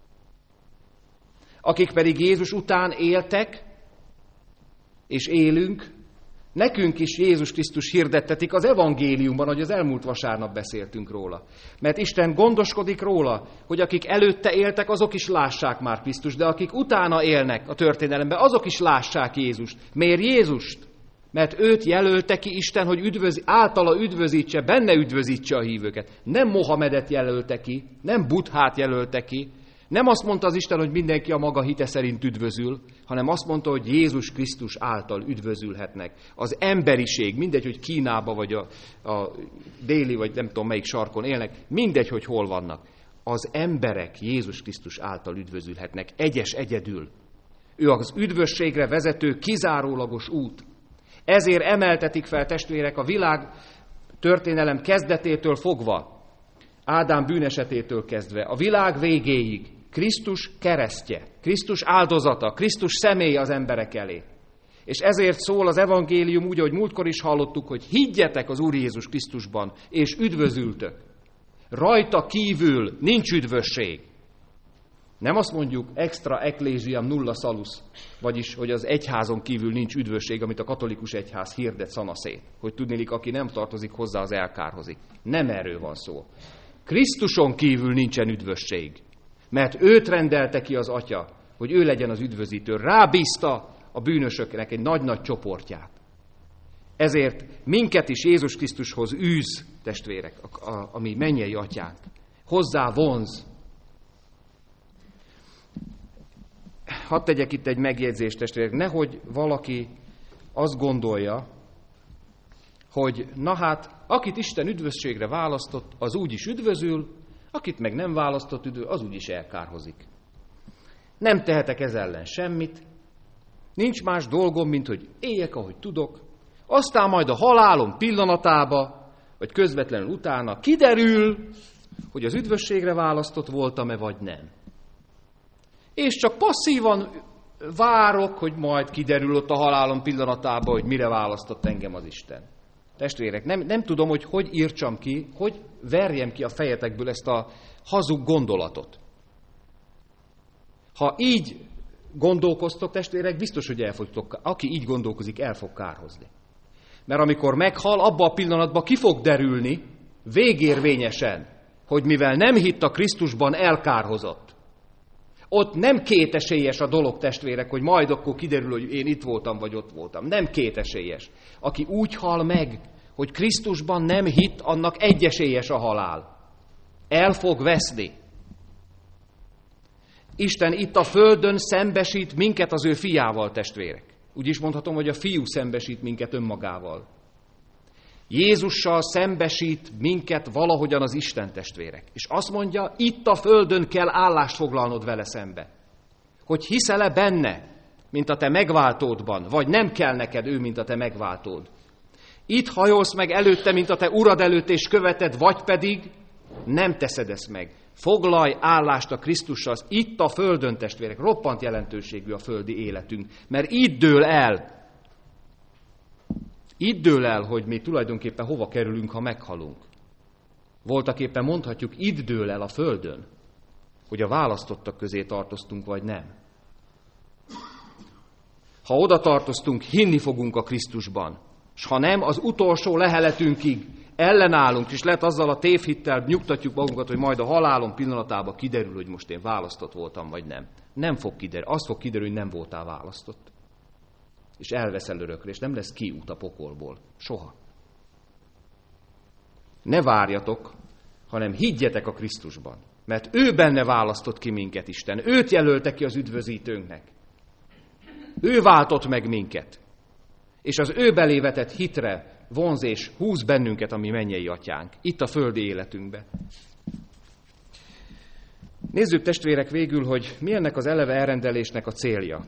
[SPEAKER 1] Akik pedig Jézus után éltek, és élünk, nekünk is Jézus Krisztus hirdettetik az evangéliumban, hogy az elmúlt vasárnap beszéltünk róla. Mert Isten gondoskodik róla, hogy akik előtte éltek, azok is lássák már Krisztust, de akik utána élnek a történelemben, azok is lássák Jézust. Miért Jézust? Mert őt jelölte ki Isten, hogy általa üdvözítse, benne üdvözítse a hívőket. Nem Mohamedet jelölte ki, nem Buddhát jelölte ki, nem azt mondta az Isten, hogy mindenki a maga hite szerint üdvözül, hanem azt mondta, hogy Jézus Krisztus által üdvözülhetnek. Az emberiség, mindegy, hogy Kínába vagy a déli, vagy nem tudom melyik sarkon élnek, mindegy, hogy hol vannak. Az emberek Jézus Krisztus által üdvözülhetnek, egyedül. Ő az üdvösségre vezető kizárólagos út. Ezért emeltetik fel, testvérek, a világ történelem kezdetétől fogva, Ádám bűnesetétől kezdve, a világ végéig Krisztus keresztje, Krisztus áldozata, Krisztus személye az emberek elé. És ezért szól az evangélium úgy, ahogy múltkor is hallottuk, hogy higgyetek az Úr Jézus Krisztusban, és üdvözültök. Rajta kívül nincs üdvösség. Nem azt mondjuk extra ecclesiam nulla salus, vagyis, hogy az egyházon kívül nincs üdvösség, amit a katolikus egyház hirdet szanaszét, hogy tudnélik, aki nem tartozik hozzá, az elkárhozik. Nem erről van szó. Krisztuson kívül nincsen üdvösség, mert őt rendelte ki az Atya, hogy ő legyen az üdvözítő. Rábízta a bűnösöknek egy nagy-nagy csoportját. Ezért minket is Jézus Krisztushoz űz, testvérek, a mi mennyei Atyánk. Hozzá vonz. Hadd tegyek itt egy megjegyzést, testvérek, nehogy valaki azt gondolja, hogy na hát, akit Isten üdvösségre választott, az úgy is üdvözül, akit meg nem választott az úgy is elkárhozik. Nem tehetek ez ellen semmit, nincs más dolgom, mint hogy éljek, ahogy tudok, aztán majd a halálom pillanatába, vagy közvetlenül utána kiderül, hogy az üdvösségre választott voltam-e, vagy nem. És csak passzívan várok, hogy majd kiderül ott a halálom pillanatában, hogy mire választott engem az Isten. Testvérek, nem tudom, hogy írtsam ki, hogy verjem ki a fejetekből ezt a hazug gondolatot. Ha így gondolkoztok, testvérek, biztos, hogy el fogtok, aki így gondolkozik, el fog kárhozni. Mert amikor meghal, abban a pillanatban ki fog derülni, végérvényesen, hogy mivel nem hitt a Krisztusban, elkárhozott. Ott nem kétesélyes a dolog, testvérek, hogy majd akkor kiderül, hogy én itt voltam, vagy ott voltam. Nem kétesélyes. Aki úgy hal meg, hogy Krisztusban nem hitt, annak egyesélyes a halál. El fog veszni. Isten itt a földön szembesít minket az ő fiával, testvérek. Úgy is mondhatom, hogy a fiú szembesít minket önmagával. Jézussal szembesít minket valahogyan az Isten, testvérek. És azt mondja, itt a földön kell állást foglalnod vele szembe. Hogy hiszel-e benne, mint a te megváltódban, vagy nem kell neked ő, mint a te megváltód. Itt hajolsz meg előtte, mint a te urad előtt, és követed, vagy pedig nem teszed ezt meg. Foglalj állást a Krisztussal, itt a földön, testvérek. Roppant jelentőségű a földi életünk, mert itt dől el. Itt dől el, hogy mi tulajdonképpen hova kerülünk, ha meghalunk. Voltaképpen mondhatjuk, itt dől el a földön, hogy a választottak közé tartoztunk, vagy nem. Ha oda tartoztunk, hinni fogunk a Krisztusban, és ha nem, az utolsó leheletünkig ellenállunk, és lehet azzal a tévhittel nyugtatjuk magunkat, hogy majd a halálom pillanatában kiderül, hogy most én választott voltam, vagy nem. Nem fog kiderülni. Azt fog kiderülni, hogy nem voltál választott. És elveszel örökre, és nem lesz kiút a pokolból. Soha. Ne várjatok, hanem higgyetek a Krisztusban. Mert ő benne választott ki minket Isten. Őt jelölte ki az üdvözítőnknek. Ő váltott meg minket. És az ő belé vetett hitre vonz és húz bennünket a mi mennyei Atyánk. Itt a földi életünkbe. Nézzük, testvérek, végül, hogy mi ennek az eleve elrendelésnek a célja.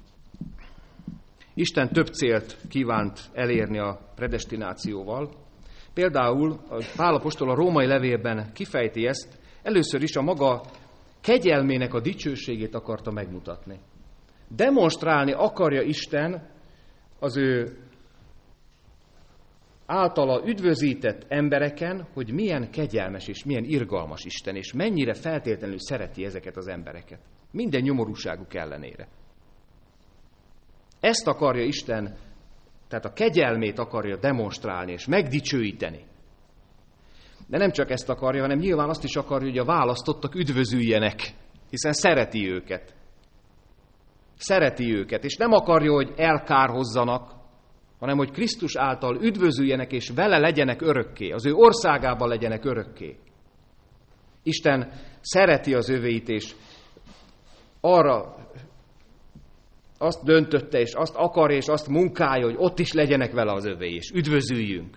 [SPEAKER 1] Isten több célt kívánt elérni a predestinációval. Például Pál apostol a római levélben kifejti ezt, először is a maga kegyelmének a dicsőségét akarta megmutatni. Demonstrálni akarja Isten az ő általa üdvözített embereken, hogy milyen kegyelmes és milyen irgalmas Isten, és mennyire feltétlenül szereti ezeket az embereket. Minden nyomorúságuk ellenére. Ezt akarja Isten, tehát a kegyelmét akarja demonstrálni és megdicsőíteni. De nem csak ezt akarja, hanem nyilván azt is akarja, hogy a választottak üdvözüljenek, hiszen szereti őket. Szereti őket, és nem akarja, hogy elkárhozzanak, hanem hogy Krisztus által üdvözüljenek és vele legyenek örökké, az ő országában legyenek örökké. Isten szereti az övéit, és arra azt döntötte, és azt akarja, és azt munkálja, hogy ott is legyenek vele az övéi, és üdvözüljünk.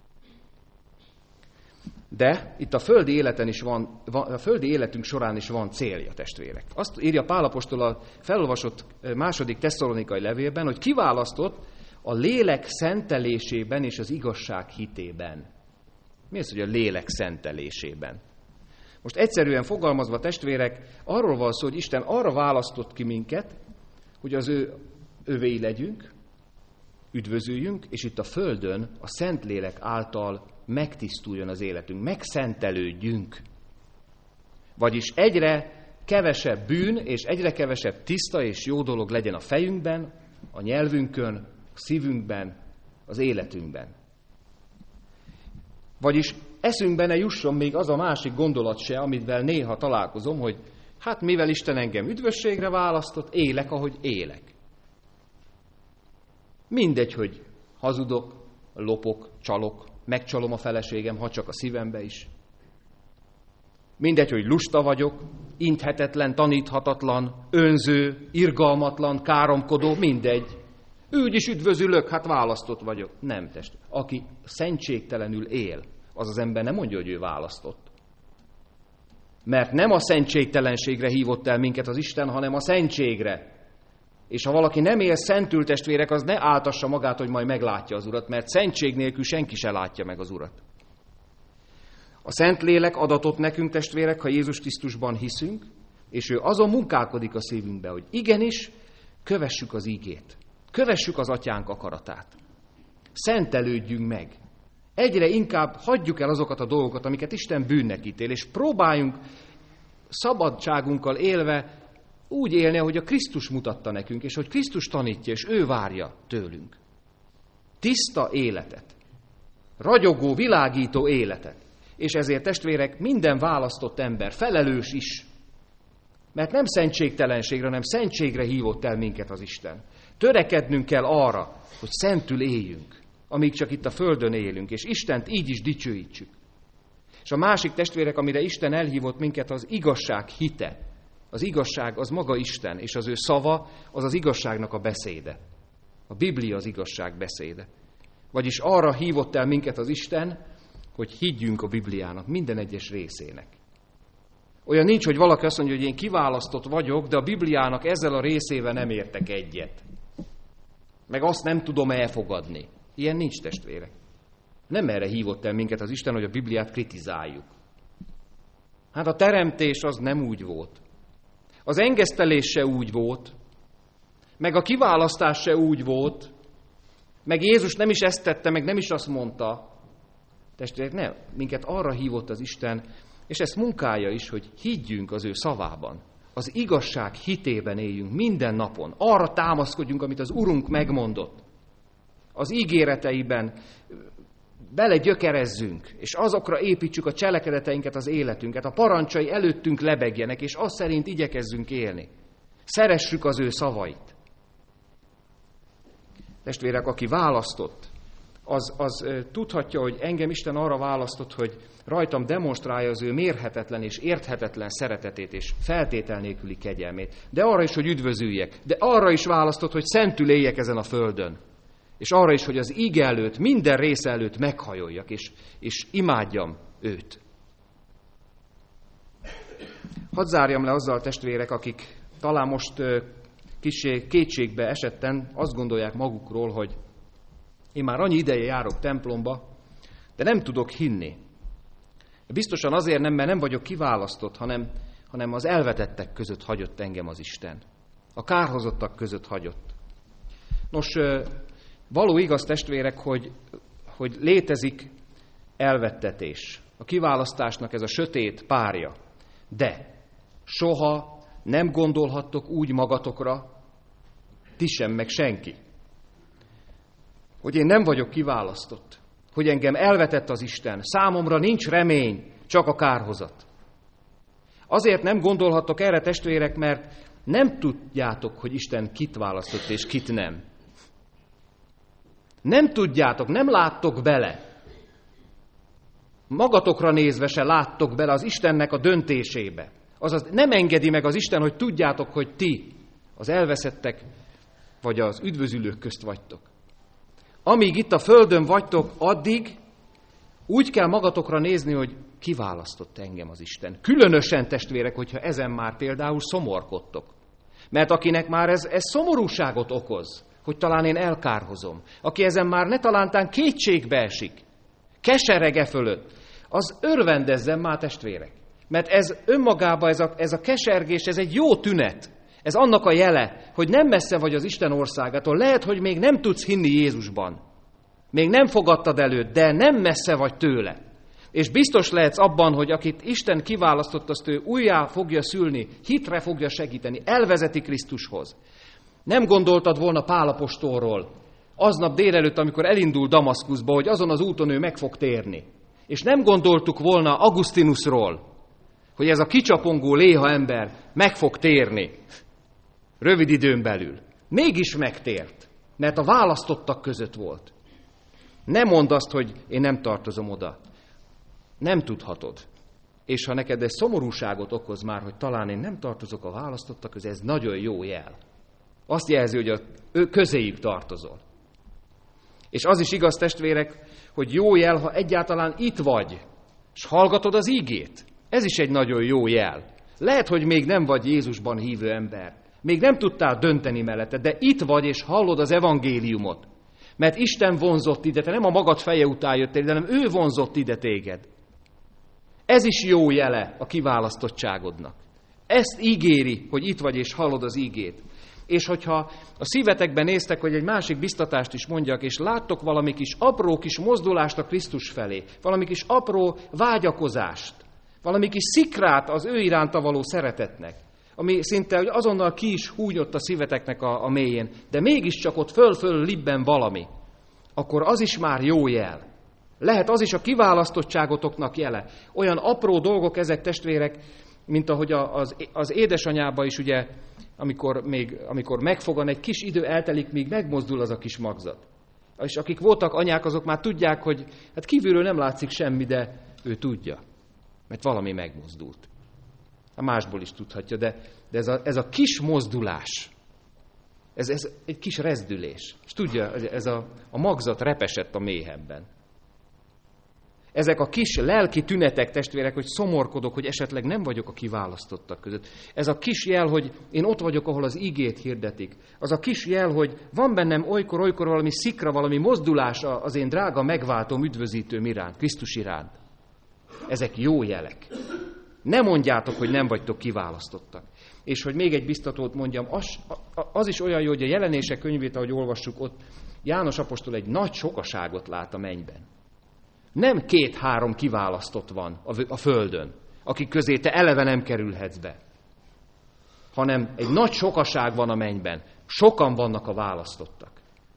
[SPEAKER 1] De itt a földi életen is a földi életünk során is van célja, testvérek. Azt írja Pál apostol a felolvasott 2. Tesszalonikai levélben, hogy kiválasztott a lélek szentelésében és az igazság hitében. Mi az, hogy a lélek szentelésében? Most egyszerűen fogalmazva, testvérek, arról van szó, hogy Isten arra választott ki minket, hogy az ő övéi legyünk, üdvözüljünk, és itt a földön a Szentlélek által megtisztuljon az életünk, megszentelődjünk. Vagyis egyre kevesebb bűn, és egyre kevesebb tiszta és jó dolog legyen a fejünkben, a nyelvünkön, a szívünkben, az életünkben. Vagyis eszünkbe ne jusson még az a másik gondolat se, amivel néha találkozom, hogy hát mivel Isten engem üdvösségre választott, élek, ahogy élek. Mindegy, hogy hazudok, lopok, csalok, megcsalom a feleségem, ha csak a szívembe is. Mindegy, hogy lusta vagyok, inthetetlen, taníthatatlan, önző, irgalmatlan, káromkodó, mindegy. Úgy is üdvözülök, hát választott vagyok. Nem, test. Aki szentségtelenül él, az az ember nem mondja, hogy ő választott. Mert nem a szentségtelenségre hívott el minket az Isten, hanem a szentségre. És ha valaki nem él szentül, testvérek, az ne áltassa magát, hogy majd meglátja az Urat, mert szentség nélkül senki se látja meg az Urat. A Szentlélek adatot nekünk, testvérek, ha Jézus Krisztusban hiszünk, és ő azon munkálkodik a szívünkbe, hogy igenis, kövessük az ígét. Kövessük az Atyánk akaratát. Szentelődjünk meg. Egyre inkább hagyjuk el azokat a dolgokat, amiket Isten bűnnek ítél, és próbáljunk szabadságunkkal élve úgy élni, ahogy a Krisztus mutatta nekünk, és hogy Krisztus tanítja, és ő várja tőlünk. Tiszta életet. Ragyogó, világító életet. És ezért, testvérek, minden választott ember felelős is. Mert nem szentségtelenségre, hanem szentségre hívott el minket az Isten. Törekednünk kell arra, hogy szentül éljünk, amíg csak itt a földön élünk, és Istent így is dicsőítsük. És a másik, testvérek, amire Isten elhívott minket, az igazság hite. Az igazság az maga Isten, és az ő szava az az igazságnak a beszéde. A Biblia az igazság beszéde. Vagyis arra hívott el minket az Isten, hogy higgyünk a Bibliának minden egyes részének. Olyan nincs, hogy valaki azt mondja, hogy én kiválasztott vagyok, de a Bibliának ezzel a részével nem értek egyet. Meg azt nem tudom elfogadni. Ilyen nincs, testvérek. Nem erre hívott el minket az Isten, hogy a Bibliát kritizáljuk. Hát a teremtés az nem úgy volt. Az engesztelés se úgy volt, meg a kiválasztás se úgy volt, meg Jézus nem is ezt tette, meg nem is azt mondta. Testvérek, nem. Minket arra hívott az Isten, és ezt munkálja is, hogy higgyünk az ő szavában. Az igazság hitében éljünk minden napon. Arra támaszkodjunk, amit az Urunk megmondott. Az ígéreteiben belegyökerezzünk, és azokra építsük a cselekedeteinket, az életünket. A parancsai előttünk lebegjenek, és azt szerint igyekezzünk élni. Szeressük az ő szavait. Testvérek, aki választott, az tudhatja, hogy engem Isten arra választott, hogy rajtam demonstrálja az ő mérhetetlen és érthetetlen szeretetét és feltétel nélküli kegyelmét. De arra is, hogy üdvözüljek. De arra is választott, hogy szentül éljek ezen a földön. És arra is, hogy az íge előtt, minden része előtt meghajoljak, és imádjam őt. Hadd zárjam le azzal, testvérek, akik talán most kissé kétségbe esetten azt gondolják magukról, hogy én már annyi ideje járok templomba, de nem tudok hinni. Biztosan azért nem, mert nem vagyok kiválasztott, hanem az elvetettek között hagyott engem az Isten. A kárhozottak között hagyott. Nos, való igaz, testvérek, hogy létezik elvettetés. A kiválasztásnak ez a sötét párja. De soha nem gondolhattok úgy magatokra, ti sem, meg senki, hogy én nem vagyok kiválasztott, hogy engem elvetett az Isten, számomra nincs remény, csak a kárhozat. Azért nem gondolhattok erre, testvérek, mert nem tudjátok, hogy Isten kit választott és kit nem. Nem tudjátok, nem láttok bele. Magatokra nézve se láttok bele az Istennek a döntésébe. Azaz nem engedi meg az Isten, hogy tudjátok, hogy ti az elveszettek vagy az üdvözülők közt vagytok. Amíg itt a földön vagytok, addig úgy kell magatokra nézni, hogy kiválasztott engem az Isten. Különösen, testvérek, hogyha ezen már például szomorkodtok. Mert akinek már ez szomorúságot okoz, hogy talán én elkárhozom, aki ezen már ne talántán kétségbe esik, keserege fölött, az örvendezzen már, testvérek. Mert ez önmagában, ez a kesergés, ez egy jó tünet. Ez annak a jele, hogy nem messze vagy az Isten országától. Lehet, hogy még nem tudsz hinni Jézusban. Még nem fogadtad előtt, de nem messze vagy tőle. És biztos lehetsz abban, hogy akit Isten kiválasztott, azt ő újjá fogja szülni, hitre fogja segíteni, elvezeti Krisztushoz. Nem gondoltad volna Pál apostolról, aznap délelőtt, amikor elindul Damaszkuszba, hogy azon az úton ő meg fog térni. És nem gondoltuk volna Augustinusról, hogy ez a kicsapongó léha ember meg fog térni rövid időn belül. Mégis megtért, mert a választottak között volt. Ne mondd azt, hogy én nem tartozom oda. Nem tudhatod. És ha neked ez szomorúságot okoz már, hogy talán én nem tartozok a választottak közé, ez nagyon jó jel. Azt jelzi, hogy közéjük tartozol. És az is igaz, testvérek, hogy jó jel, ha egyáltalán itt vagy, és hallgatod az ígét. Ez is egy nagyon jó jel. Lehet, hogy még nem vagy Jézusban hívő ember. Még nem tudtál dönteni mellette, de itt vagy, és hallod az evangéliumot. Mert Isten vonzott ide, te nem a magad feje után jöttél, hanem ő vonzott ide téged. Ez is jó jele a kiválasztottságodnak. Ezt ígéri, hogy itt vagy, és hallod az ígét. És hogyha a szívetekben néztek, hogy egy másik biztatást is mondjak, és láttok valami kis apró kis mozdulást a Krisztus felé, valami kis apró vágyakozást, valami kis szikrát az ő iránta való szeretetnek, ami szinte hogy azonnal ki is húgyott a szíveteknek a mélyén, de mégiscsak ott föl libben valami, akkor az is már jó jel. Lehet az is a kiválasztottságotoknak jele. Olyan apró dolgok ezek, testvérek, mint ahogy az édesanyába is, ugye, amikor megfogan, egy kis idő eltelik, míg megmozdul az a kis magzat. És akik voltak anyák, azok már tudják, hogy hát kívülről nem látszik semmi, de ő tudja, mert valami megmozdult. A másból is tudhatja, de ez a kis mozdulás, ez egy kis rezdülés. És tudja, ez a magzat repesett a méhebben. Ezek a kis lelki tünetek, testvérek, hogy szomorkodok, hogy esetleg nem vagyok a kiválasztottak között. Ez a kis jel, hogy én ott vagyok, ahol az igét hirdetik. Az a kis jel, hogy van bennem olykor valami szikra, valami mozdulás az én drága megváltóm, üdvözítőm iránt, Krisztus iránt. Ezek jó jelek. Ne mondjátok, hogy nem vagytok kiválasztottak. És hogy még egy biztatót mondjam, az is olyan jó, hogy a Jelenések könyvét, ahogy olvassuk ott, János apostol egy nagy sokaságot lát a mennyben. Nem 2-3 kiválasztott van a földön, akik közé te eleve nem kerülhetsz be, hanem egy nagy sokaság van a mennyben. Sokan vannak a választottak.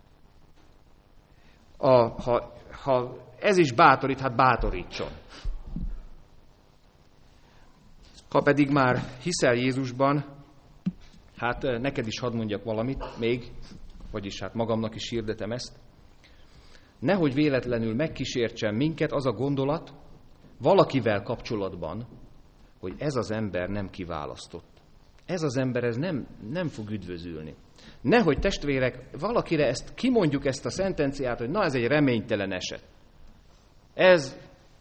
[SPEAKER 1] Ha ez is bátorít, hát bátorítson. Ha pedig már hiszel Jézusban, hát neked is hadd mondjak valamit még, vagyis hát magamnak is hirdetem ezt. Nehogy véletlenül megkísértsen minket az a gondolat valakivel kapcsolatban, hogy ez az ember nem kiválasztott. Ez az ember ez nem fog üdvözülni. Nehogy, testvérek, valakire kimondjuk ezt a szentenciát, hogy na, ez egy reménytelen eset. Ez,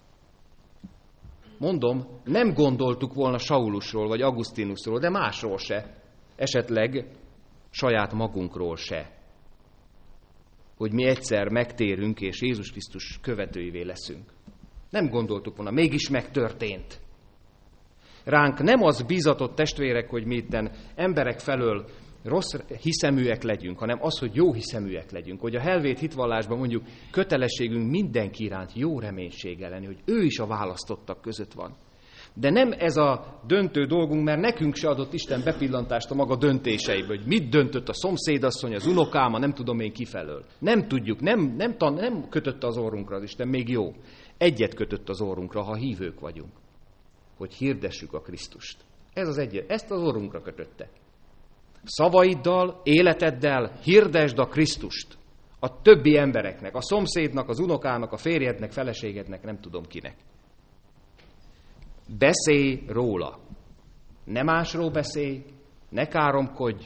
[SPEAKER 1] mondom, nem gondoltuk volna Saulusról vagy Augustinusról, de másról se. Esetleg saját magunkról se. Hogy mi egyszer megtérünk, és Jézus Krisztus követőivé leszünk. Nem gondoltuk volna, mégis megtörtént. Ránk nem az bízatott, testvérek, hogy mi itten emberek felől rossz hiszeműek legyünk, hanem az, hogy jó hiszeműek legyünk. Hogy a helvét hitvallásban mondjuk kötelességünk mindenki iránt jó reménységgel lenni, hogy ő is a választottak között van. De nem ez a döntő dolgunk, mert nekünk se adott Isten bepillantást a maga döntéseibe, hogy mit döntött a szomszédasszony, az unokáma, nem tudom én kifelől. Nem tudjuk, nem kötötte az orrunkra az Isten, még jó. Egyet kötött az orrunkra, ha hívők vagyunk, hogy hirdessük a Krisztust. Ez az egyet, ezt az orrunkra kötötte. Szavaiddal, életeddel hirdesd a Krisztust. A többi embereknek, a szomszédnak, az unokának, a férjednek, feleségednek, nem tudom kinek. Beszélj róla. Ne másról beszélj, ne káromkodj,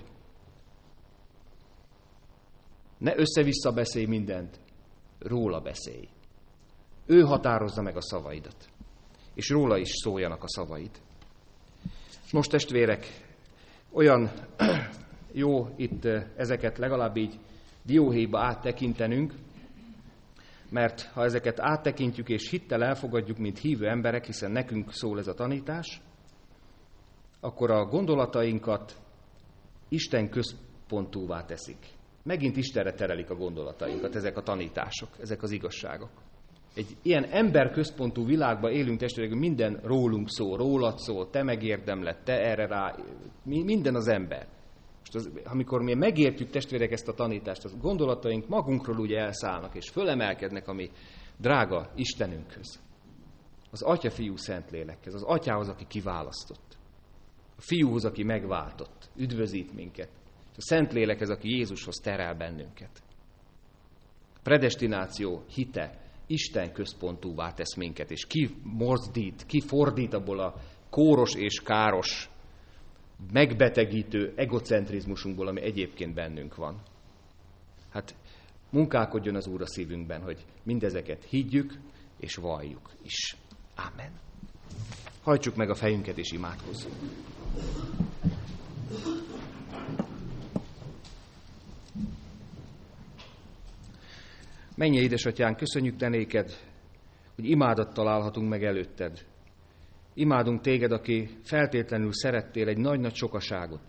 [SPEAKER 1] ne össze-vissza beszélj mindent, róla beszélj. Ő határozza meg a szavaidat, és róla is szóljanak a szavaid. Most testvérek, olyan jó itt ezeket legalább így dióhéjba áttekintenünk, mert ha ezeket áttekintjük és hittel elfogadjuk, mint hívő emberek, hiszen nekünk szól ez a tanítás, akkor a gondolatainkat Isten központúvá teszik. Megint Istenre terelik a gondolatainkat ezek a tanítások, ezek az igazságok. Egy ilyen emberközpontú világban élünk, testvérek, minden rólunk szól, rólad szól, te megérdemled, te erre rá, minden az ember. Most amikor mi megértjük, testvérek, ezt a tanítást, az gondolataink magunkról úgy elszállnak, és fölemelkednek a mi drága Istenünkhöz. Az Atya, Fiú, Szentlélekhez, az Atyához, aki kiválasztott. A Fiúhoz, aki megváltott, üdvözít minket. És a Szentlélekhez, aki Jézushoz terel bennünket. A predestináció hite Isten központúvá tesz minket, és kifordít abból a kóros és káros, megbetegítő egocentrizmusunkból, ami egyébként bennünk van. Hát munkálkodjon az Úr a szívünkben, hogy mindezeket higgyük és valljuk is. Ámen. Hajtsuk meg a fejünket és imádkozzunk. Menj, édesatyánk, köszönjük te néked, hogy imádattal állhatunk meg előtted. Imádunk téged, aki feltétlenül szerettél egy nagy-nagy sokaságot,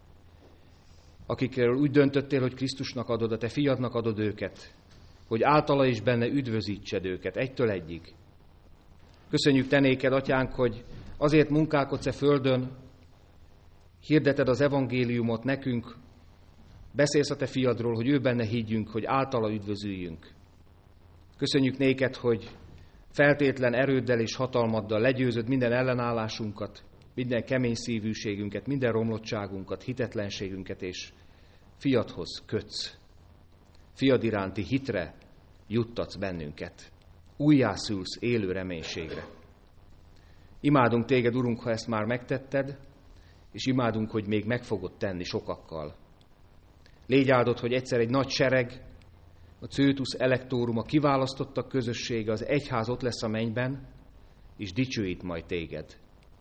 [SPEAKER 1] akikről úgy döntöttél, hogy Krisztusnak adod, a te fiadnak adod őket, hogy általa is benne üdvözítsed őket, egytől egyig. Köszönjük te néked, atyánk, hogy azért munkálkodsz e földön, hirdeted az evangéliumot nekünk, beszélsz a te fiadról, hogy ő benne higgyünk, hogy általa üdvözüljünk. Köszönjük néked, hogy feltétlen erőddel és hatalmaddal legyőzöd minden ellenállásunkat, minden kemény szívűségünket, minden romlottságunkat, hitetlenségünket, és fiadhoz kötsz. Fiad iránti hitre juttatsz bennünket. Újjászülsz élő reménységre. Imádunk téged, Urunk, ha ezt már megtetted, és imádunk, hogy még meg fogod tenni sokakkal. Légy áldott, hogy egyszer egy nagy sereg, a Cőtusz Electorum, a kiválasztottak közössége, az egyház ott lesz a mennyben, és dicsőít majd téged.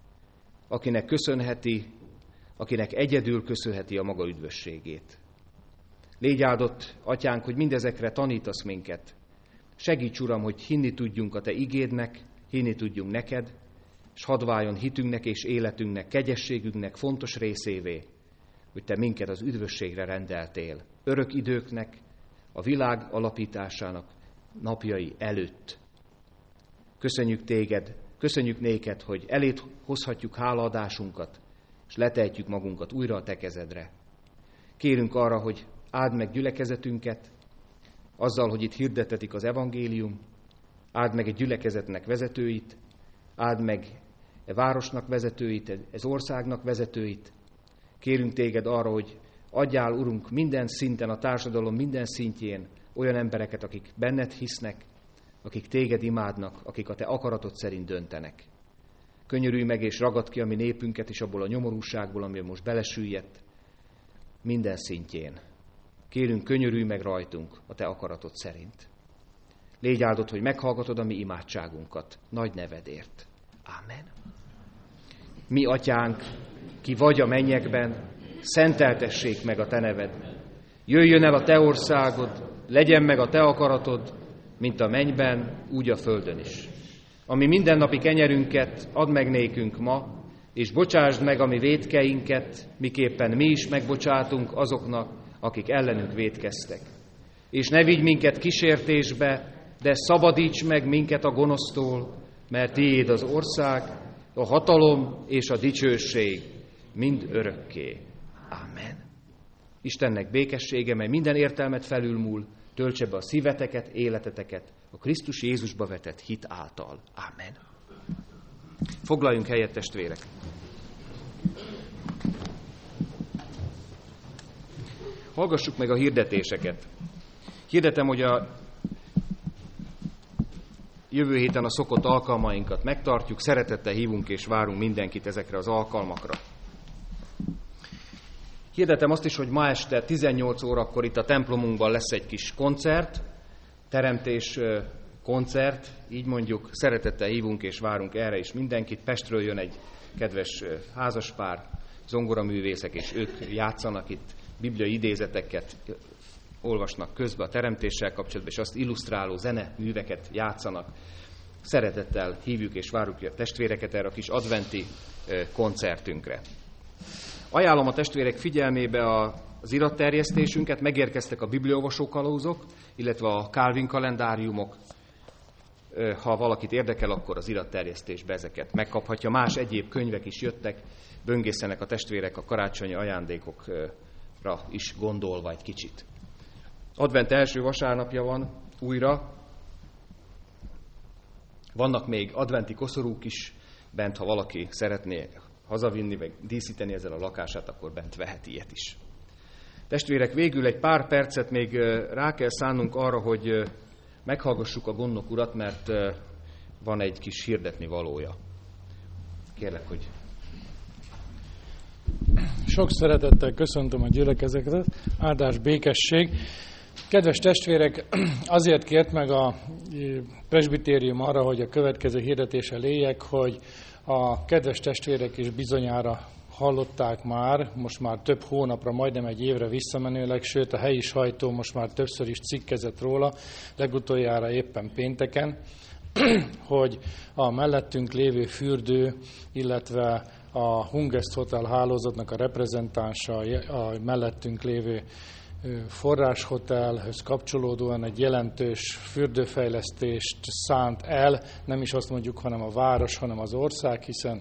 [SPEAKER 1] Akinek köszönheti, akinek egyedül köszönheti a maga üdvösségét. Légy áldott, atyánk, hogy mindezekre tanítasz minket. Segíts, Uram, hogy hinni tudjunk a te igédnek, hinni tudjunk neked, és hadd váljon hitünknek és életünknek, kegyességünknek fontos részévé, hogy te minket az üdvösségre rendeltél, örök időknek, a világ alapításának napjai előtt. Köszönjük téged, köszönjük néked, hogy elét hozhatjuk hálaadásunkat, és letehetjük magunkat újra a te kezedre. Kérünk arra, hogy áld meg gyülekezetünket, azzal, hogy itt hirdetetik az evangélium, áld meg egy gyülekezetnek vezetőit, áld meg e városnak vezetőit, ez országnak vezetőit. Kérünk téged arra, hogy adjál, Urunk, minden szinten, a társadalom minden szintjén olyan embereket, akik benned hisznek, akik téged imádnak, akik a te akaratod szerint döntenek. Könyörülj meg és ragad ki a mi népünket is abból a nyomorúságból, amiben most belesüllyedt, minden szintjén. Kérünk, könyörülj meg rajtunk a te akaratod szerint. Légy áldott, hogy meghallgatod a mi imádságunkat nagy nevedért. Ámen. Mi atyánk, ki vagy a mennyekben, szenteltessék meg a te neved. Jöjjön el a te országod, legyen meg a te akaratod, mint a mennyben, úgy a földön is. Ami mindennapi kenyerünket add meg nékünk ma, és bocsásd meg a mi vétkeinket, miképpen mi is megbocsátunk azoknak, akik ellenünk vétkeztek. És ne vigy minket kísértésbe, de szabadíts meg minket a gonosztól, mert tiéd az ország, a hatalom és a dicsőség mind örökké. Amen. Istennek békessége, mely minden értelmet felülmúl, töltse be a szíveteket, életeteket a Krisztus Jézusba vetett hit által. Amen. Foglaljunk helyet, testvérek! Hallgassuk meg a hirdetéseket. Hirdetem, hogy a jövő héten a szokott alkalmainkat megtartjuk, szeretettel hívunk és várunk mindenkit ezekre az alkalmakra. Hirdetem azt is, hogy ma este 18 órakor itt a templomunkban lesz egy kis koncert, teremtés koncert, így mondjuk, szeretettel hívunk és várunk erre is mindenkit. Pestről jön egy kedves házaspár, zongoraművészek, és ők játszanak itt, bibliai idézeteket olvasnak közbe a teremtéssel kapcsolatban, és azt illusztráló zeneműveket játszanak. Szeretettel hívjuk és várjuk a testvéreket erre a kis adventi koncertünkre. Ajánlom a testvérek figyelmébe az iratterjesztésünket, megérkeztek a bibliaolvasó kalauzok, illetve a Calvin kalendáriumok. Ha valakit érdekel, akkor az iratterjesztésbe ezeket megkaphatja. Más egyéb könyvek is jöttek, böngészenek a testvérek a karácsonyi ajándékokra is gondolva egy kicsit. Advent első vasárnapja van újra. Vannak még adventi koszorúk is bent, ha valaki szeretné hazavinni, meg díszíteni ezzel a lakását, akkor bent vehet ilyet is. Testvérek, végül egy pár percet még rá kell szánnunk arra, hogy meghallgassuk a gondnok urat, mert van egy kis hirdetni valója. Kérlek, hogy...
[SPEAKER 2] Sok szeretettel köszöntöm a gyülekezetet, áldás, békesség. Kedves testvérek, azért kért meg a presbitérium arra, hogy a következő hirdetéssel éljek, hogy a kedves testvérek is bizonyára hallották már, most már több hónapra, majdnem egy évre visszamenőleg, sőt a helyi sajtó most már többször is cikkezett róla, legutoljára éppen pénteken, hogy a mellettünk lévő fürdő, illetve a Hungest Hotel hálózatnak a reprezentánsa, a mellettünk lévő forráshotelhöz kapcsolódóan egy jelentős fürdőfejlesztést szánt el, nem is azt mondjuk, hanem a város, hanem az ország, hiszen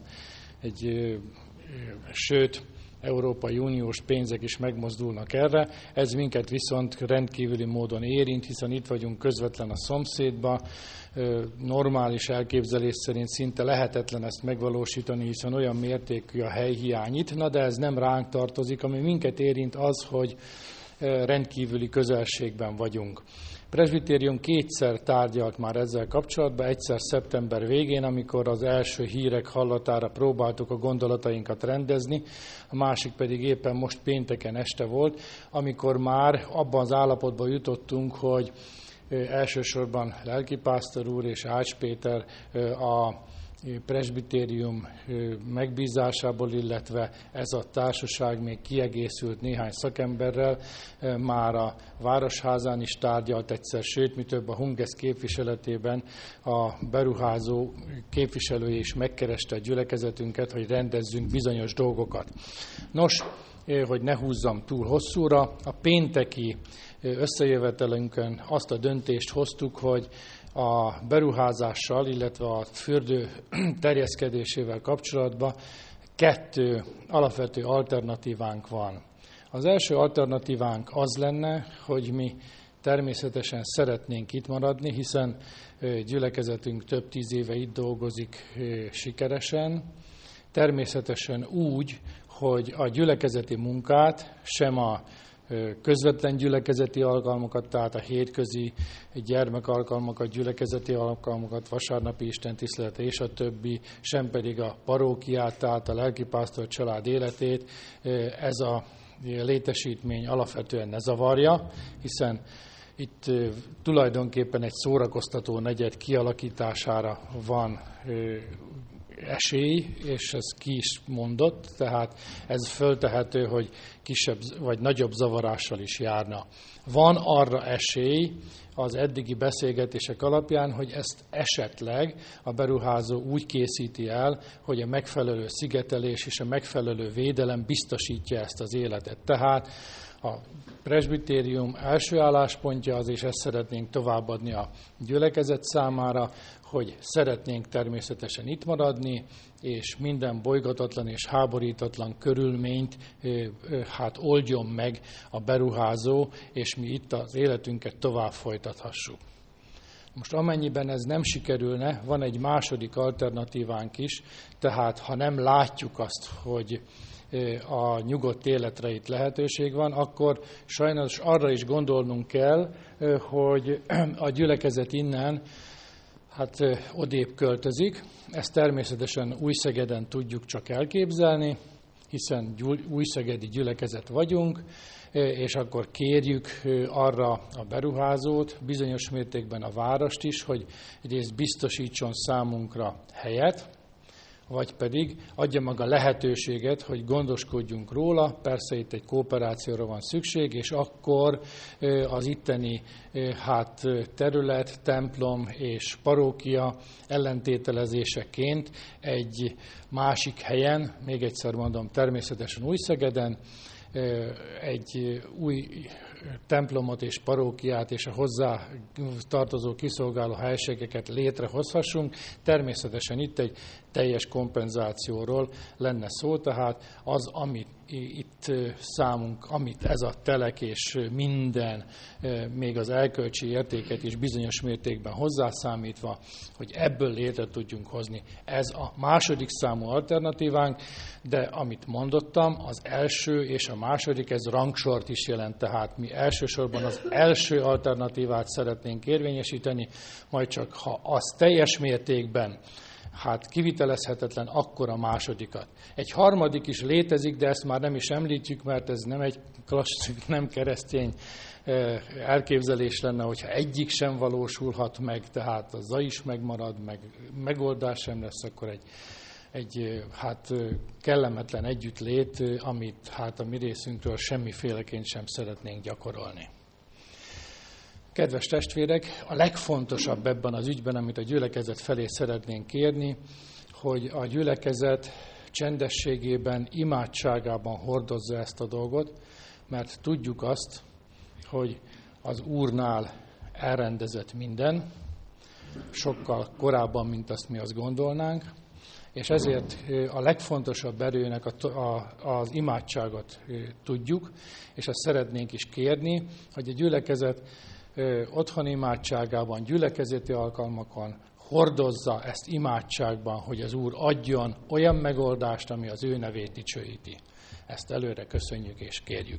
[SPEAKER 2] sőt, Európai Uniós pénzek is megmozdulnak erre. Ez minket viszont rendkívüli módon érint, hiszen itt vagyunk közvetlen a szomszédba. Normális elképzelés szerint szinte lehetetlen ezt megvalósítani, hiszen olyan mértékű a helyhiány itt. Na, de ez nem ránk tartozik, ami minket érint az, hogy rendkívüli közelségben vagyunk. A presbitérium kétszer tárgyalt már ezzel kapcsolatban, egyszer szeptember végén, amikor az első hírek hallatára próbáltuk a gondolatainkat rendezni, a másik pedig éppen most pénteken este volt, amikor már abban az állapotban jutottunk, hogy elsősorban lelkipásztor úr és Ács Péter a presbitérium megbízásából, illetve ez a társaság még kiegészült néhány szakemberrel, már a Városházán is tárgyalt egyszer, sőt, mi több a Hungest képviseletében a beruházó képviselője is megkereste a gyülekezetünket, hogy rendezzünk bizonyos dolgokat. Nos, hogy ne húzzam túl hosszúra, a pénteki összejövetelünkön azt a döntést hoztuk, hogy a beruházással, illetve a fürdő terjeszkedésével kapcsolatban 2 alapvető alternatívánk van. Az első alternatívánk az lenne, hogy mi természetesen szeretnénk itt maradni, hiszen gyülekezetünk több 10 éve itt dolgozik sikeresen. Természetesen úgy, hogy a gyülekezeti munkát sem a közvetlen gyülekezeti alkalmakat, tehát a hétközi gyermekalkalmakat, gyülekezeti alkalmakat, vasárnapi istentisztelet és a többi, sem pedig a parókiát, tehát a lelkipásztor család életét ez a létesítmény alapvetően ne zavarja, hiszen itt tulajdonképpen egy szórakoztató negyed kialakítására van esély, és ez ki is mondott, tehát ez föltehető, hogy kisebb vagy nagyobb zavarással is járna. Van arra esély az eddigi beszélgetések alapján, hogy ezt esetleg a beruházó úgy készíti el, hogy a megfelelő szigetelés és a megfelelő védelem biztosítja ezt az életet. Tehát a presbitérium első álláspontja az, és ezt szeretnénk továbbadni a gyülekezet számára, hogy szeretnénk természetesen itt maradni, és minden bolygatatlan és háborítatlan körülményt oldjon meg a beruházó, és mi itt az életünket tovább folytathassuk. Most amennyiben ez nem sikerülne, van egy második alternatívánk is, tehát ha nem látjuk azt, hogy a nyugodt életre itt lehetőség van, akkor sajnos arra is gondolnunk kell, hogy a gyülekezet innen odébb költözik. Ezt természetesen Újszegeden tudjuk csak elképzelni, hiszen újszegedi gyülekezet vagyunk, és akkor kérjük arra a beruházót, bizonyos mértékben a várost is, hogy egyrészt biztosítson számunkra helyet, vagy pedig adja maga lehetőséget, hogy gondoskodjunk róla, persze itt egy kooperációra van szükség, és akkor az itteni terület, templom és parókia ellentételezéseként egy másik helyen, még egyszer mondom, természetesen Újszegeden, egy új templomot és parókiát és a hozzá tartozó kiszolgáló helységeket létrehozhassunk. Természetesen itt egy teljes kompenzációról lenne szó, tehát az, amit itt számunk, amit ez a telek és minden, még az erkölcsi értéket is bizonyos mértékben hozzászámítva, hogy ebből létre tudjunk hozni. Ez a második számú alternatívánk, de amit mondottam, az első és a második, ez rangsort is jelent, tehát mi elsősorban az első alternatívát szeretnénk érvényesíteni, majd csak ha az teljes mértékben kivitelezhetetlen, akkor a másodikat. Egy harmadik is létezik, de ezt már nem is említjük, mert ez nem egy klasszikus, nem keresztény elképzelés lenne, hogyha egyik sem valósulhat meg, tehát a zaj is megmarad, meg megoldás sem lesz, akkor egy kellemetlen együttlét, amit a mi részünkről semmiféleként sem szeretnénk gyakorolni. Kedves testvérek, a legfontosabb ebben az ügyben, amit a gyülekezet felé szeretnénk kérni, hogy a gyülekezet csendességében, imádságában hordozza ezt a dolgot, mert tudjuk azt, hogy az Úrnál elrendezett minden, sokkal korábban, mint azt mi azt gondolnánk, és ezért a legfontosabb erőnek az imádságot tudjuk, és azt szeretnénk is kérni, hogy a gyülekezet otthoni imádságában, gyülekezeti alkalmakon hordozza ezt imádságban, hogy az Úr adjon olyan megoldást, ami az ő nevét dicsőíti. Ezt előre köszönjük és kérjük.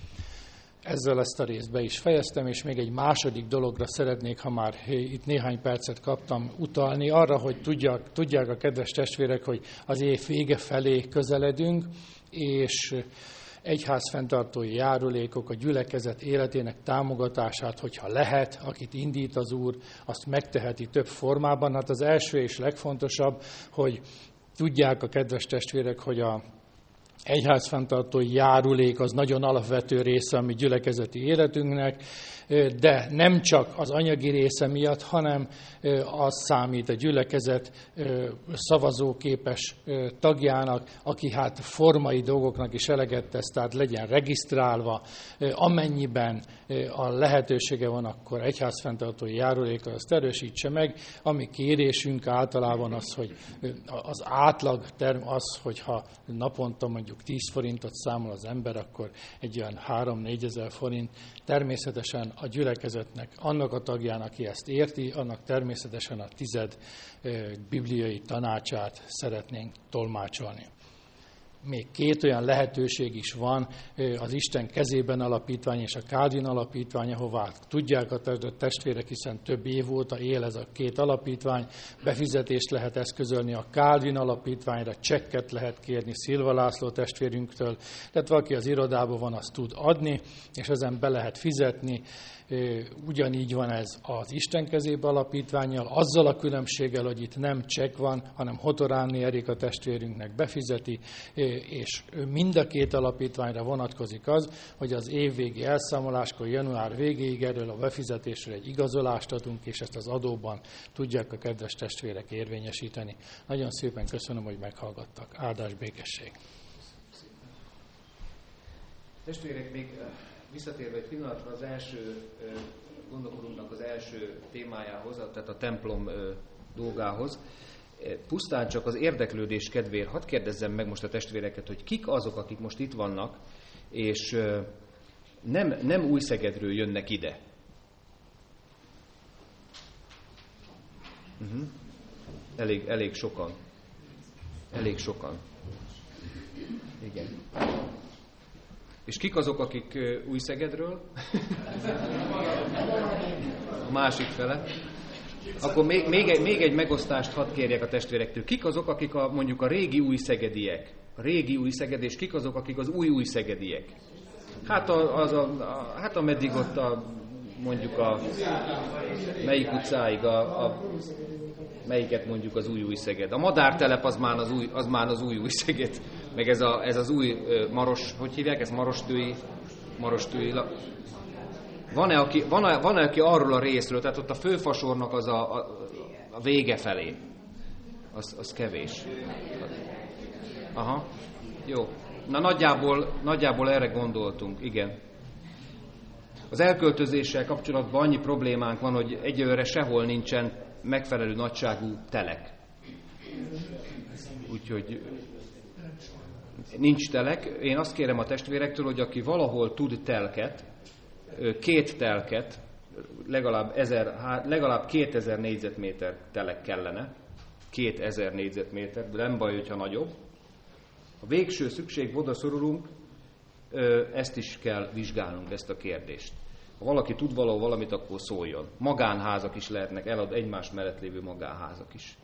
[SPEAKER 2] Ezzel ezt a részt be is fejeztem, és még egy második dologra szeretnék, ha már itt néhány percet kaptam, utalni arra, hogy tudják a kedves testvérek, hogy az év vége felé közeledünk, és egyházfenntartói járulékok, a gyülekezet életének támogatását, hogyha lehet, akit indít az Úr, azt megteheti több formában. Az első és legfontosabb, hogy tudják a kedves testvérek, hogy a egyházfenntartói járulék az nagyon alapvető része a mi gyülekezeti életünknek, de nem csak az anyagi része miatt, hanem az számít a gyülekezet szavazóképes tagjának, aki formai dolgoknak is eleget tesz, tehát legyen regisztrálva, amennyiben a lehetősége van, akkor egyházfenntartói járulékkal azt erősítse meg. Ami kérésünk általában az, hogy az átlag az, hogyha naponta mondjuk 10 forintot számol az ember, akkor egy olyan 3-4 ezer forint. Természetesen a gyülekezetnek, annak a tagjának, aki ezt érti, annak természetesen a 10 bibliai tanácsát szeretnénk tolmácsolni. Még 2 olyan lehetőség is van, az Isten kezében alapítvány és a Calvin alapítvány, ahová tudják a testvérek, hiszen több év óta él ez a 2 alapítvány, befizetést lehet eszközölni a Calvin alapítványra, csekket lehet kérni Szilva László testvérünktől, tehát valaki az irodában van, azt tud adni, és ezen be lehet fizetni. Ugyanígy van ez az Isten kezébe alapítvánnyal, azzal a különbséggel, hogy itt nem csekk van, hanem Hotoránni Erika testvérünknek befizeti, és mind a 2 alapítványra vonatkozik az, hogy az évvégi elszámoláskor január végéig erről a befizetésről egy igazolást adunk, és ezt az adóban tudják a kedves testvérek érvényesíteni. Nagyon szépen köszönöm, hogy meghallgattak. Áldás, békesség!
[SPEAKER 1] Testvérek, még visszatérve egy pillanatra az első gondolkodunknak az első témájához, tehát a templom dolgához, pusztán csak az érdeklődés kedvéért hadd kérdezzem meg most a testvéreket, hogy kik azok, akik most itt vannak, és nem Újszegedről jönnek ide. Elég sokan. Elég sokan. Igen. És kik azok, akik Újszegedről? A másik fele. Akkor még egy megosztást hadd kérjek a testvérektől. Kik azok, akik mondjuk a régi újszegediek? A régi Újszeged, és kik azok, akik az új újszegediek? Hát hát ameddig ott mondjuk melyik utcáig, melyiket mondjuk az új Újszeged. A madártelep az már az új Újszeged. Meg ez az új Maros, hogy hívják? Ez Marostői. Van-e, aki arról a részről, tehát ott a főfasornak az a vége felé? Az kevés. Aha, jó. Na nagyjából erre gondoltunk, igen. Az elköltözéssel kapcsolatban annyi problémánk van, hogy egyelőre sehol nincsen megfelelő nagyságú telek. Úgyhogy nincs telek. Én azt kérem a testvérektől, hogy aki valahol tud telket, 2 telket, legalább 2000 négyzetméter telek kellene, 2000 négyzetméter, de nem baj, hogyha nagyobb. A végső szükségbe oda szorulunk, ezt is kell vizsgálnunk, ezt a kérdést. Ha valaki tud valamit, akkor szóljon. Magánházak is lehetnek, elad egymás mellett lévő magánházak is.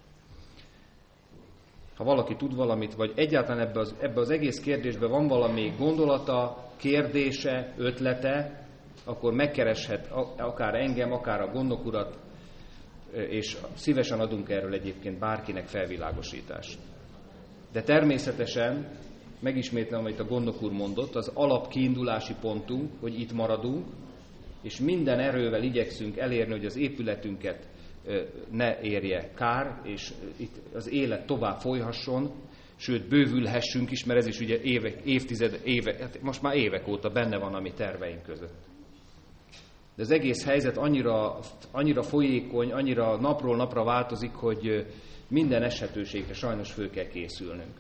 [SPEAKER 1] Ha valaki tud valamit, vagy egyáltalán ebbe az egész kérdésben van valami gondolata, kérdése, ötlete, akkor megkereshet akár engem, akár a gondnok urat, és szívesen adunk erről egyébként bárkinek felvilágosítást. De természetesen, megismétlem, amit a gondnok úr mondott, az alapkiindulási pontunk, hogy itt maradunk, és minden erővel igyekszünk elérni, hogy az épületünket ne érje kár, és itt az élet tovább folyhasson, sőt bővülhessünk is, mert ez is ugye hát most már évek óta benne van a mi terveink között. De az egész helyzet annyira folyékony, annyira napról napra változik, hogy minden eshetőségre sajnos föl kell készülnünk.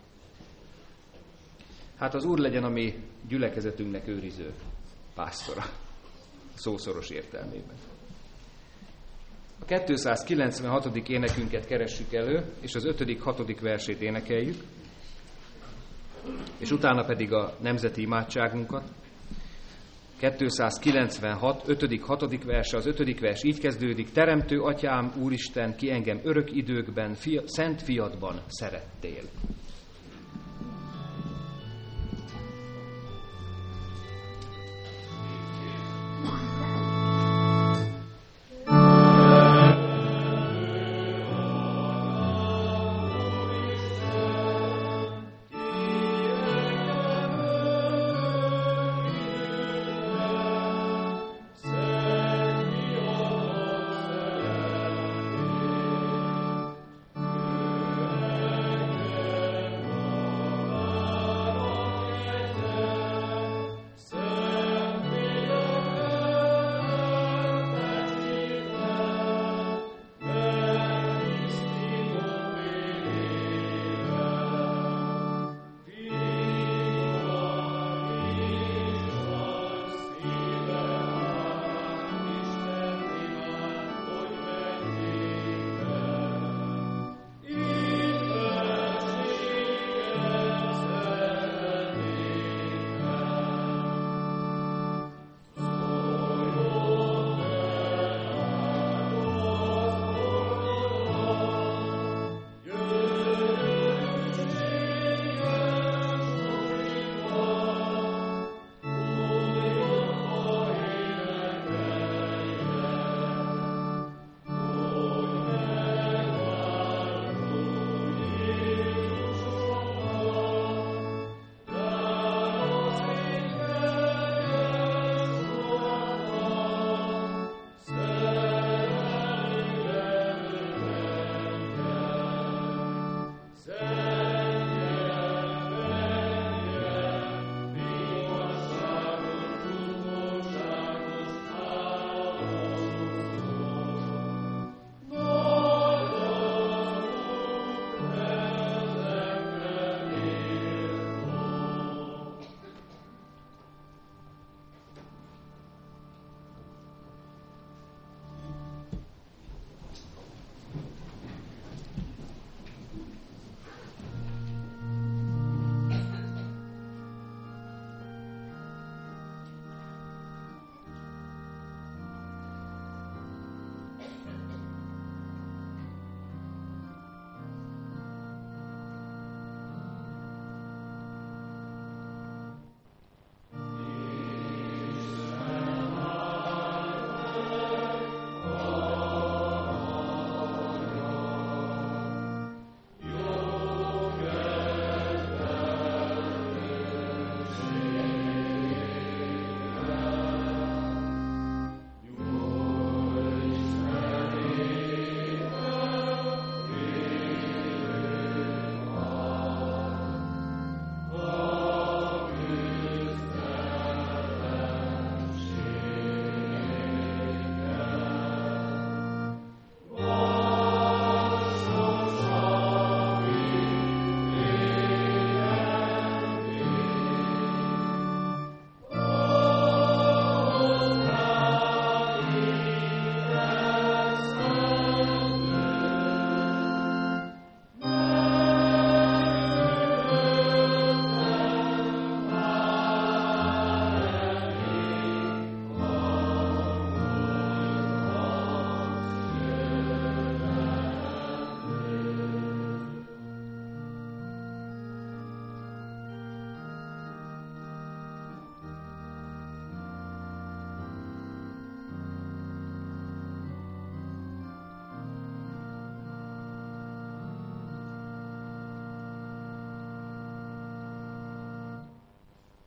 [SPEAKER 1] Hát az Úr legyen a mi gyülekezetünknek őriző pásztora, szószoros értelmében. A 296. énekünket keressük elő, és az 5.-6. versét énekeljük, és utána pedig a nemzeti imádságunkat. 296, 5.-6. verse, az 5. vers így kezdődik: Teremtő Atyám, Úristen, ki engem örök időkben, szent fiadban szerettél.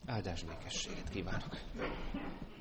[SPEAKER 1] Áldás békességet kívánok!